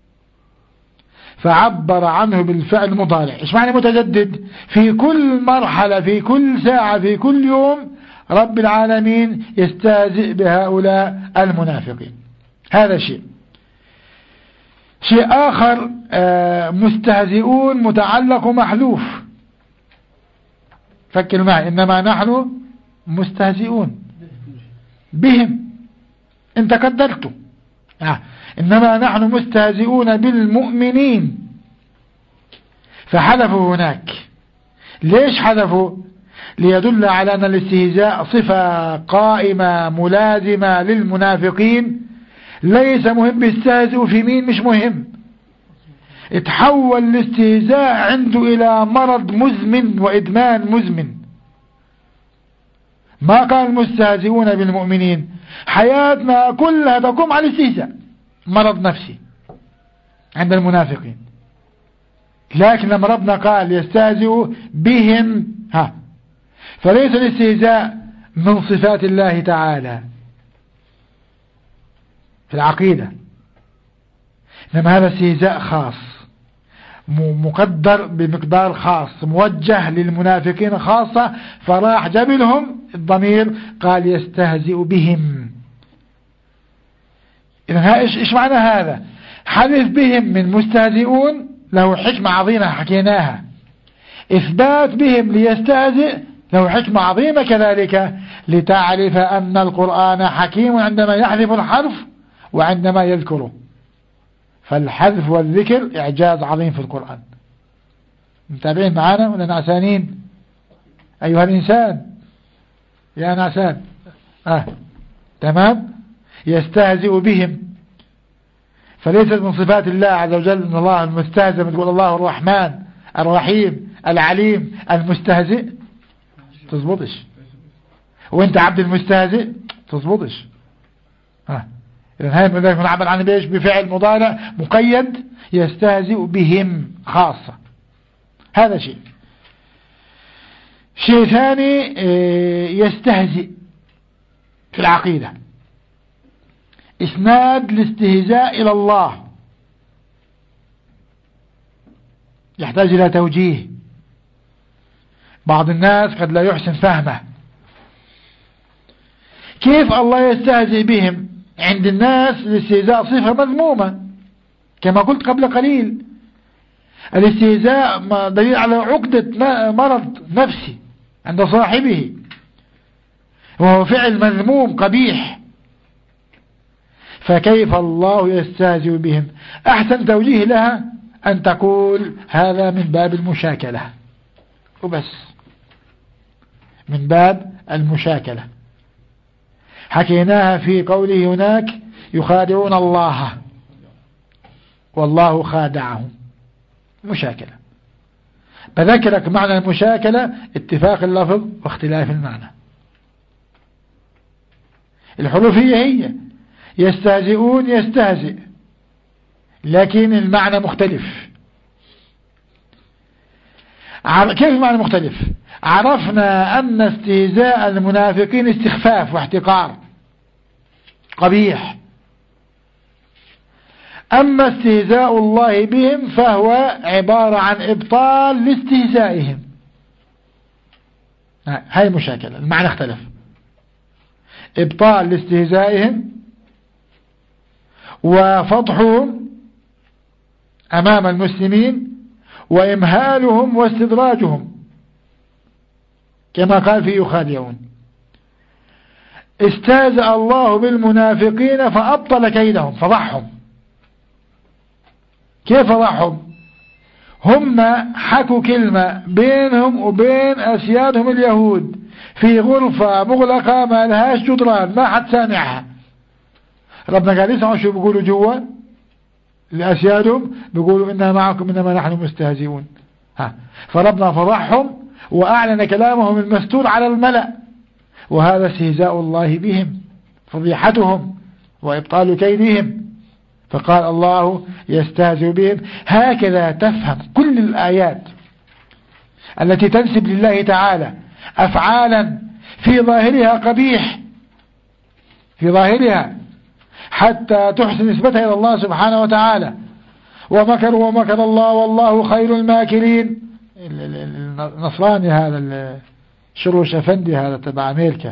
فعبر عنه بالفعل المضارع. ايش معنى متجدد؟ في كل مرحلة، في كل ساعة، في كل يوم رب العالمين يستهزئ بهؤلاء المنافقين. هذا شيء آخر. مستهزئون متعلق محذوف، فكر معي، إنما نحن مستهزئون بهم، انت قدرته. إنما نحن مستهزئون بالمؤمنين، فحذفوا هناك. ليش حذفوا؟ ليدل على أن الاستهزاء صفة قائمة ملازمة للمنافقين. ليس مهم يستهزئوا في مين، مش مهم. تحول الاستهزاء عنده إلى مرض مزمن وإدمان مزمن. ما كان المستهزئون بالمؤمنين حياتنا كلها تقوم على الاستهزاء، مرض نفسي عند المنافقين. لكن لما ربنا قال يستهزئ بهم فليس الاستهزاء من صفات الله تعالى في العقيدة، إنما هذا استهزاء خاص مقدر بمقدار خاص موجه للمنافقين خاصة، فراح جبلهم الضمير قال يستهزئ بهم. إذن إيش معنى هذا؟ حذف بهم من مستهزئون له حكمة عظيمة حكيناها، إثبات بهم ليستهزئ له حكمة عظيمة كذلك، لتعرف أن القرآن حكيم عندما يحذف الحرف وعندما يذكره. فالحذف والذكر إعجاز عظيم في القرآن. متابعين معانا ولا نعسانين؟ أيها الإنسان يا نعسان تمام. يستهزئ بهم، فليست من صفات الله عز وجل ان الله المستهزئ، تقول الله الرحمن الرحيم العليم المستهزئ تظبطش، وانت عبد المستهزئ تظبطش. إذن هاي من ذلك نعبر عن بيش بفعل مضارع مقيد يستهزئ بهم خاصة. هذا شيء ثاني يستهزئ في العقيدة إسناد الاستهزاء إلى الله، يحتاج إلى توجيه. بعض الناس قد لا يحسن فهمه. كيف الله يستهزئ بهم؟ عند الناس الاستهزاء صفة مذمومة كما قلت قبل قليل. الاستهزاء دليل على عقدة مرض نفسي عند صاحبه، وهو فعل مذموم قبيح. فكيف الله يستهزئ بهم؟ أحسن توجيه لها أن تقول هذا من باب المشاكلة وبس، من باب المشاكلة. حكيناها في قوله هناك يخادعون الله والله خادعهم، مشاكلة. بذكرك معنى المشاكلة اتفاق اللفظ واختلاف المعنى. الحروفية هي يستهزئون يستهزئ، لكن المعنى مختلف. كيف المعنى مختلف؟ عرفنا أن استهزاء المنافقين استخفاف واحتقار قبيح، أما استهزاء الله بهم فهو عبارة عن إبطال لاستهزائهم. هاي مشاكلة، المعنى اختلف. إبطال لاستهزائهم وفضحهم أمام المسلمين وإمهالهم واستدراجهم كما قال في يخادعون. استهزأ الله بالمنافقين فأبطل كيدهم، فضحهم. كيف فضحهم؟ هم حكوا كلمة بينهم وبين أسيادهم اليهود في غرفة مغلقة ما لهاش جدران، ما حد سامعها. ربنا قال يسمعوا شو بيقولوا جوا لأسيادهم، بيقولوا إننا معكم إنما نحن مستهزئون. فربنا فضحهم وأعلن كلامهم المستور على الملأ، وهذا استهزاء الله بهم، فضيحتهم وإبطال كيدهم. فقال الله يستهزئ بهم. هكذا تفهم كل الآيات التي تنسب لله تعالى أفعالا في ظاهرها قبيح، في ظاهرها، حتى تحسن نسبتها إلى الله سبحانه وتعالى. ومكروا ومكر الله والله خير الماكرين. النصراني هذا الشروش أفندي هذا تبع أمريكا،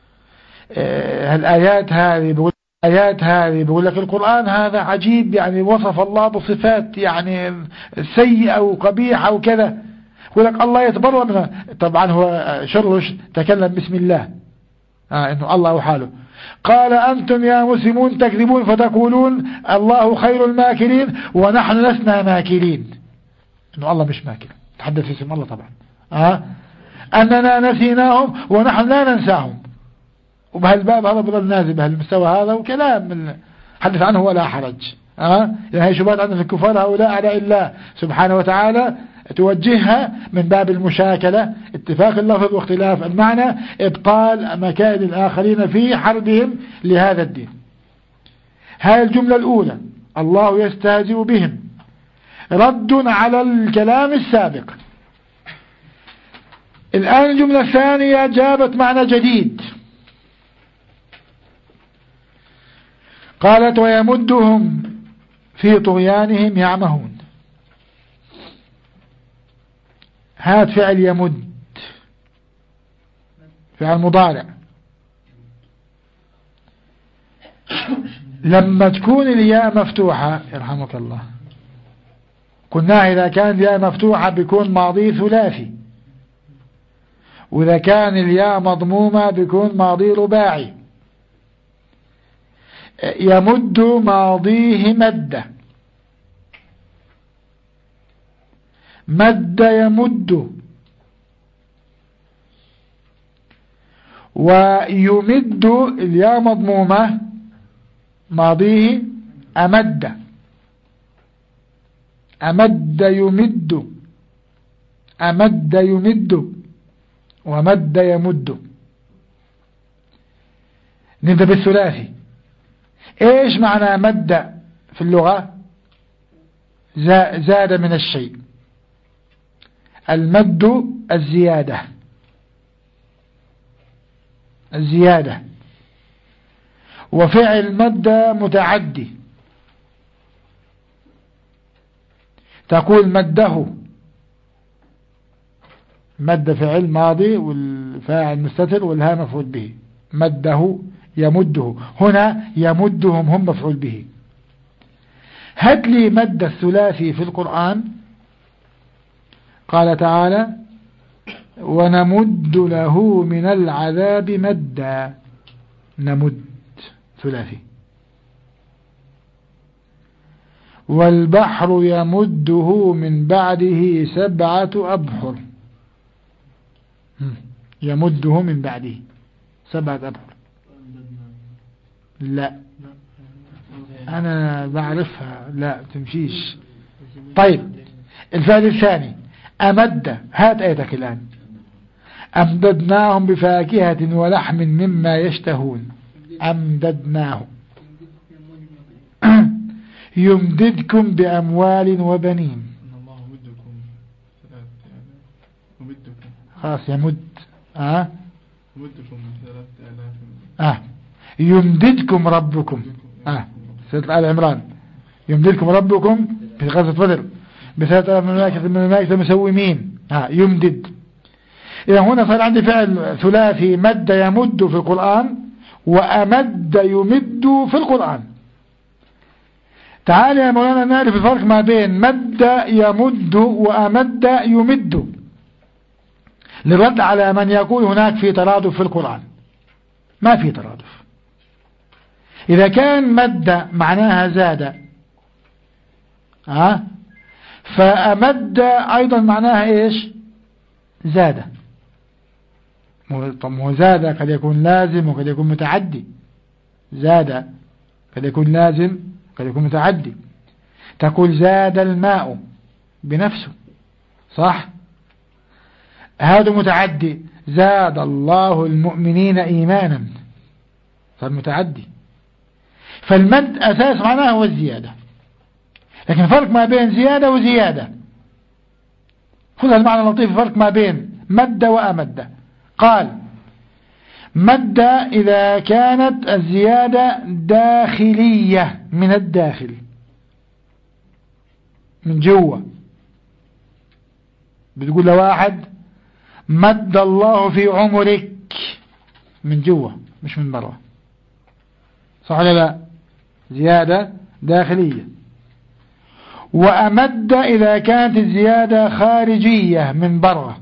الآيات هذه بيقول لك القرآن هذا عجيب، يعني وصف الله بصفات يعني سيئة وقبيحة وكذا. يقول لك الله يتبرأ منها. طبعا هو شرش تكلم باسم الله، إنه الله وحاله. قال أنتم يا مسلمون تكذبون فتقولون الله خير الماكرين ونحن لسنا ماكرين. إنه الله مش ماكر، تحدث في اسم الله طبعا. أننا نسيناهم ونحن لا ننساهم. وبهالباب هذا بضل نازل بهالمستوى هذا، وكلام حدث عنه ولا حرج. يعني شبهات عندنا في الكفار هؤلاء أعداء الله سبحانه وتعالى، توجهها من باب المشاكلة، اتفاق اللفظ واختلاف المعنى، إبطال مكائد الآخرين في حربهم لهذا الدين. هذه الجملة الأولى، الله يستهزئ بهم، رد على الكلام السابق. الآن الجملة الثانية جابت معنى جديد، قالت ويمدهم في طغيانهم يعمهون. هات فعل يمد، فعل مضارع. لما تكون الياء مفتوحة يرحمك الله، قلنا إذا كان الياء مفتوحة بيكون ماضي ثلاثي، وإذا كان الياء مضمومة بيكون ماضي رباعي. يمد ماضيه مد، مد يمد، ويمد الياء مضمومة ماضيه أمد، أمد يمد، أمد يمد، ومد يمد. نبدأ بالثلاثي. ايش معنى مد في اللغة؟ زاد من الشيء. المد الزيادة، الزيادة. وفعل مد متعدي، تقول مده، مد فعل ماضي والفاعل مستتر والها مفعول به، مده يمده. هنا يمدهم هم مفعول به. هات لي مد الثلاثي في القرآن. قال تعالى ونمد له من العذاب مدا، نمد ثلاثي. والبحر يمده من بعده 7 أبحر، يمده من بعده 7 أبحر. لا أنا بعرفها، لا تمشيش. طيب الفعل الثاني أمد، هات آيتك الآن. أمددناهم بفاكهة ولحم مما يشتهون، أمددناهم. يمددكم بأموال وبنين، خلاص يمد. يمددكم ربكم، سورة آل عمران. يمددكم ربكم في غزوة بدر ب3,000 من الملائكة مسومين، يمدد. إذا هنا صار عندي فعل ثلاثي، مد يمد في القرآن، وأمد يمد في القرآن. تعال يا مولانا نعرف الفرق ما بين مد يمد وأمد يمد، للرد على من يقول هناك في ترادف في القرآن. ما في ترادف. إذا كان مد معناها زاد، فأمد أيضا معناها إيش؟ زاد. طب زاد قد يكون لازم وقد يكون متعدي، زاد قد يكون لازم قد يكون متعدي. تقول زاد الماء بنفسه، صح؟ هذا متعدي، زاد الله المؤمنين إيمانا، صار متعدي. فالمد أساس معناه هو الزيادة، لكن فرق ما بين زيادة وزيادة. خذ المعنى اللطيف، فرق ما بين مد وأمد. قال مد إذا كانت الزيادة داخلية من الداخل، من جوا. بتقول لواحد مد الله في عمرك، من جوا مش من برا، صح ولا لا؟ زيادة داخلية. وأمد إذا كانت الزيادة خارجية من برا،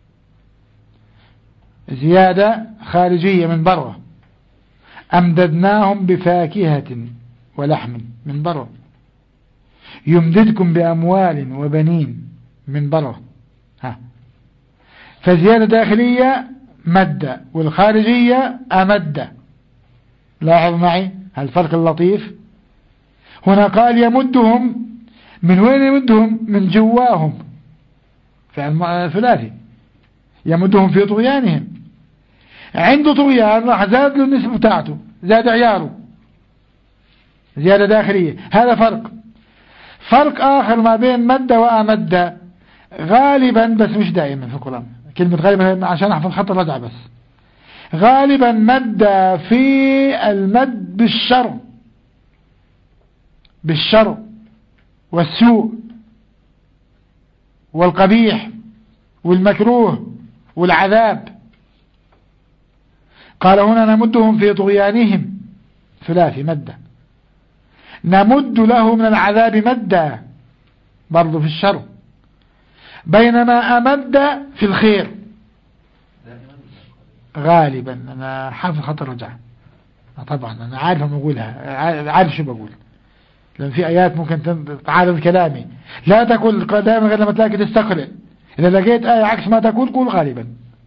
زيادة خارجية من برا. أمددناهم بفاكهة ولحم من برا. يمددكم بأموال وبنين من برا. فزيادة داخلية مد، والخارجية أمد. لاحظ معي الفرق اللطيف. هنا قال يمدهم، من وين يمدهم؟ من جواهم، فعل ثلاثي، يمدهم في طغيانهم. عنده طغيان راح زاد له النسبة بتاعته، زاد عياره زيادة داخلية. هذا فرق آخر ما بين مد وأمد غالبا، بس مش دائما في القرآن. كلمة غالبا عشان أحفظ خط الرجعة بس. غالبا مد في المد بالشر والسوء والقبيح والمكروه والعذاب. قال هنا نمدهم في طغيانهم، ثلاثي مد، نمد له من العذاب مدا برضو في الشر، بينما أمد في الخير. غالبا أنا حافظ خط الرجعة طبعا، أنا عارف ما أقولها، عارف شو بقول، لأن في آيات ممكن تعارض كلامي. لا تقول دائما غير لما تلاقي تستقرئ، إذا لقيت آية عكس ما تقول قول غالبا.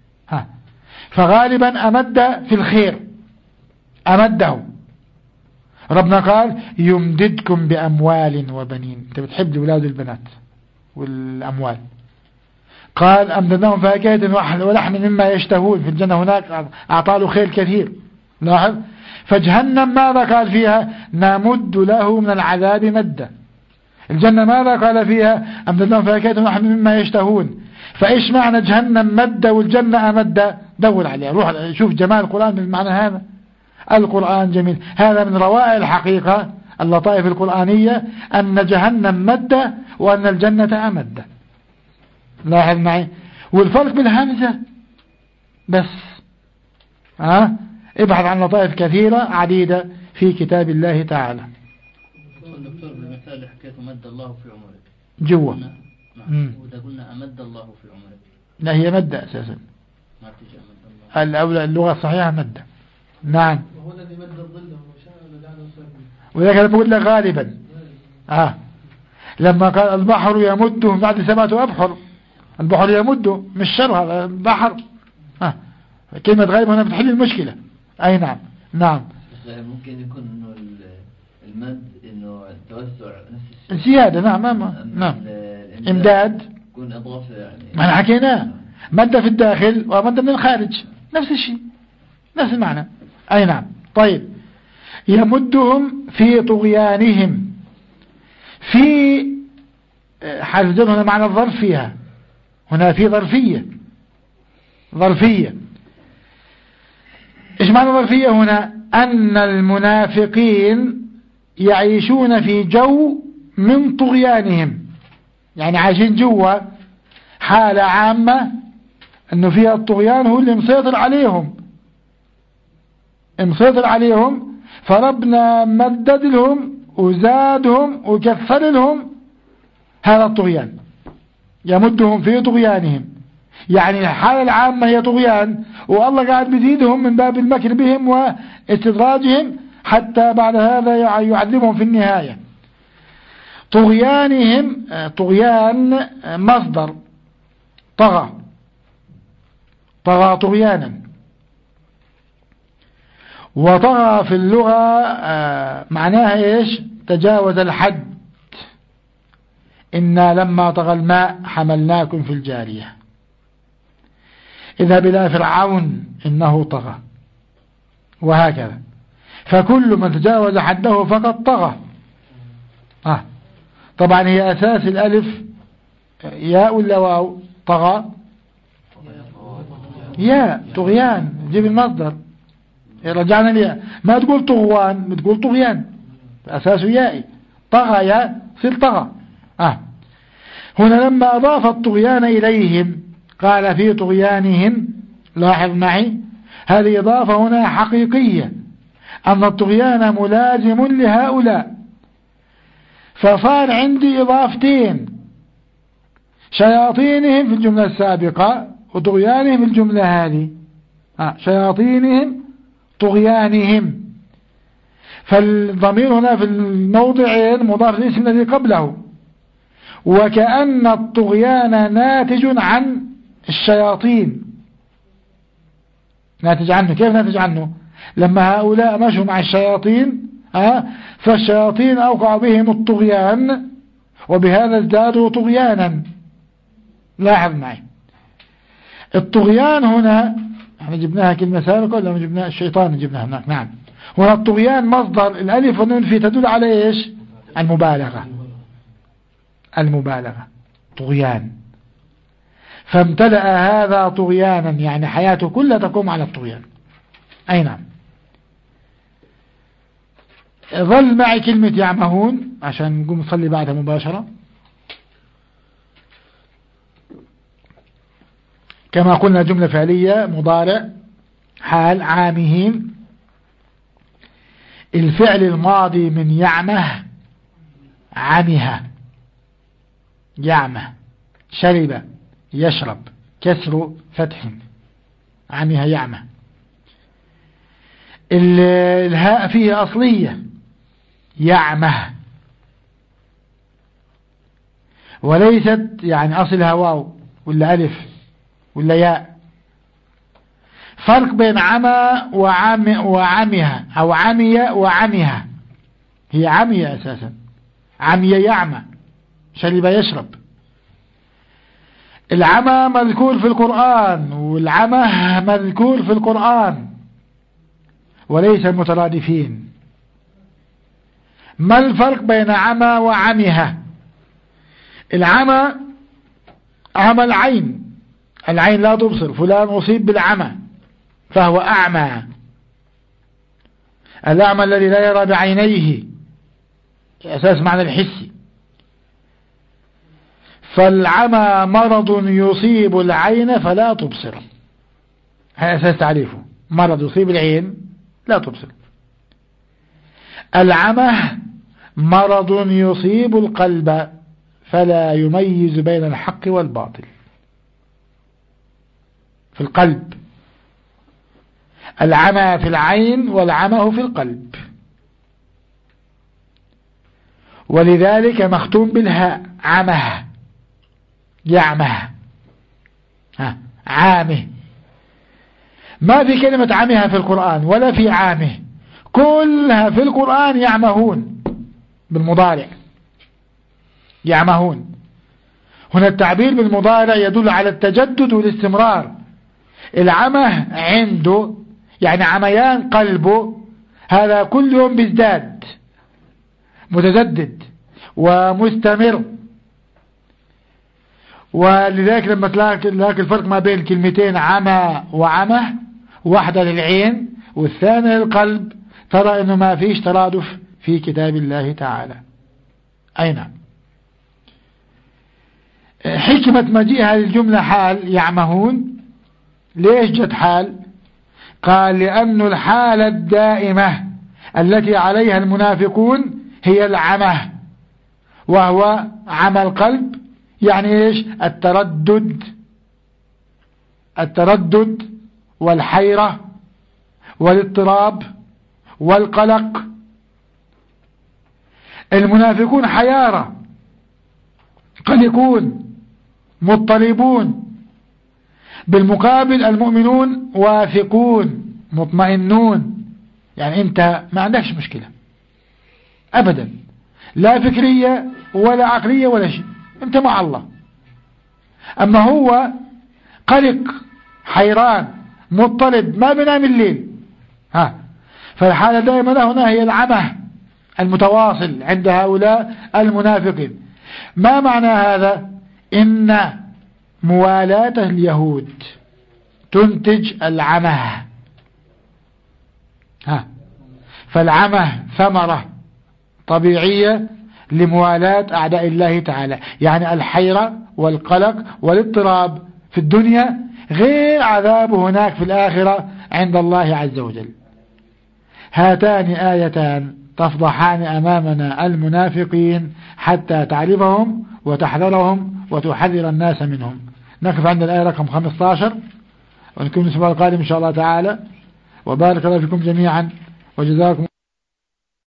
فغالبا أمد في الخير، أمده. ربنا قال يمددكم بأموال وبنين، انت بتحب الأولاد والبنات والأموال. قال أمددناهم فاكهة ولحم مما يشتهون، في الجنة هناك أعطاله خير كثير. لاحظ. فجهنم ماذا قال فيها؟ نمد له من العذاب مدا. الجنة ماذا قال فيها؟ أمددناهم فاكهة ولحم مما يشتهون. فإيش معنى جهنم مد والجنة أمد؟ دور عليه، روح شوف جمال القرآن بالمعنى هذا. القرآن جميل. هذا من روائع الحقيقة اللطائف القرآنية أن جهنم مد وأن الجنة أمد. لاحظ معي. والفرق بالهمزة بس. ابحث عن لطائف كثيرة عديدة في كتاب الله تعالى. الدكتور بالمثال حكيته مد الله في عمرك جوا. وإذا قلنا أمد الله في عمرك، لا هي مد أساسا، ما تجي أمد الله. اللغة الصحيحة مد. نعم. وهو الذي مد الظل وذلك أنا بقول لك غالبا لما قال البحر يمده بعد 7 أبحر، البحر يمده مش شر، هذا البحر. كلمة غالبا هنا بتحل المشكلة. أي نعم. نعم. ممكن يكون إنه المد إنه التوسع نفس الشيء، زيادة. نعم. إمداد يكون إضافة يعني. ما أنا حكيناه، مد في الداخل ومد من الخارج، نفس الشيء، نفس المعنى. أي نعم. طيب. يمدهم في طغيانهم، في حرف هنا معنى الظرف فيها، هنا في ظرفية. إيش معنى ظرفية هنا؟ أن المنافقين يعيشون في جو من طغيانهم، يعني عايشين جوا حالة عامة أنه فيها الطغيان هو اللي مسيطر عليهم، فربنا مدد لهم وزادهم وكثر لهم هذا الطغيان. يمدهم في طغيانهم، يعني الحالة العامة هي طغيان، والله قاعد بيزيدهم من باب المكر بهم واستدراجهم حتى بعد هذا يعذبهم في النهاية. طغيانهم، طغيان مصدر طغى طغيانا، وطغى في اللغة معناها ايش؟ تجاوز الحد. إنا لما طغى الماء حملناكم في الجارية، اذهب إلى فرعون إنه طغى، وهكذا. فكل من تجاوز حده فقد طغى. طبعا هي أساس الألف ياء ولا واو؟ طغى ياء، طغيان، جيب المصدر رجعنا لياء، ما تقول طغوان، بتقول طغيان، أساسه يائي. طغى يا صير طغى. هنا لما أضاف الطغيان إليهم قال في طغيانهم. لاحظ معي، هذه إضافة هنا حقيقية، أن الطغيان ملازم لهؤلاء. فصار عندي إضافتين، شياطينهم في الجملة السابقة وطغيانهم في الجملة هذه. شياطينهم طغيانهم، فالضمير هنا في الموضعين مضاف للاسم الذي قبله، وكأن الطغيان ناتج عن الشياطين. ناتج عنه. كيف ناتج عنه؟ لما هؤلاء مشوا مع الشياطين فالشياطين أوقع بهم الطغيان وبهذا ازدادوا طغيانا. لاحظ معي الطغيان هنا، احنا جبناها كلمة سابقة ولا جبناها؟ الشيطان جبناها هناك. نعم، هنا الطغيان مصدر الألف والنون فيه تدل على إيش؟ المبالغة. المبالغة طغيان، فامتلأ هذا طغيانا، يعني حياته كلها تقوم على الطغيان. أي نعم. ظل معي كلمة يعمهون عشان نقوم نصلي بعدها مباشرة. كما قلنا جملة فعلية مضارع حال عامهين. الفعل الماضي من يعمه عمه، يعمه شرب يشرب، كسر فتح، عمه يعمه. الهاء فيه أصلية يعمه، وليست يعني أصلها واو ولا ألف ولا ياء. فرق بين عمى وعمها أو عمي وعمها. هي عمي أساسا، عمي يعمى، شرب يشرب. العمى مذكور في القرآن والعمى مذكور في القرآن وليس مترادفين. ما الفرق بين عمى وعمها؟ العمى عمى العين، العين لا تبصر، فلان أصيب بالعمى فهو أعمى. الأعمى الذي لا يرى بعينيه أساس معنى الحسي. فالعمى مرض يصيب العين فلا تبصر، هذا أساس تعريفه، مرض يصيب العين لا تبصر. العمى مرض يصيب القلب فلا يميز بين الحق والباطل. في القلب، العمى في العين والعمى في القلب، ولذلك مختوم بالهاء عمه يعمه عامه. ما في كلمة عمها في القرآن ولا في عامه، كلها في القرآن يعمهون بالمضارع، يعمهون. هنا التعبير بالمضارع يدل على التجدد والاستمرار. العمى عنده يعني عميان قلبه، هذا كل يوم بيزداد، متجدد ومستمر. ولذلك لما تلاقي الفرق ما بين الكلمتين عمى وعمى، واحدة للعين والثانية للقلب، ترى انه ما فيش ترادف في كتاب الله تعالى. اي نعم. حكمة مجيء هذه الجملة حال يعمهون، ليش جت حال؟ قال لأن الحالة الدائمة التي عليها المنافقون هي العمى، وهو عمى القلب، يعني ايش؟ التردد والحيرة والاضطراب والقلق. المنافقون حيارى، قلقون، مضطربون. بالمقابل المؤمنون واثقون مطمئنون، يعني انت ما عندكش مشكلة ابدا، لا فكرية ولا عقلية ولا شيء، انت مع الله. اما هو قلق حيران مضطرب ما بينام الليل. فالحالة دائما هنا هي العمى المتواصل عند هؤلاء المنافقين. ما معنى هذا؟ إن موالاة اليهود تنتج العمى. فالعمى ثمرة طبيعية لموالاة أعداء الله تعالى، يعني الحيرة والقلق والاضطراب في الدنيا غير عذابه هناك في الآخرة عند الله عز وجل. هاتان آيتان تفضحان أمامنا المنافقين حتى تعرفهم وتحذرهم وتحذر الناس منهم. نقف عند الآية رقم 15 ونكون الأسبوع القادم إن شاء الله تعالى. وبارك الله فيكم جميعا وجزاكم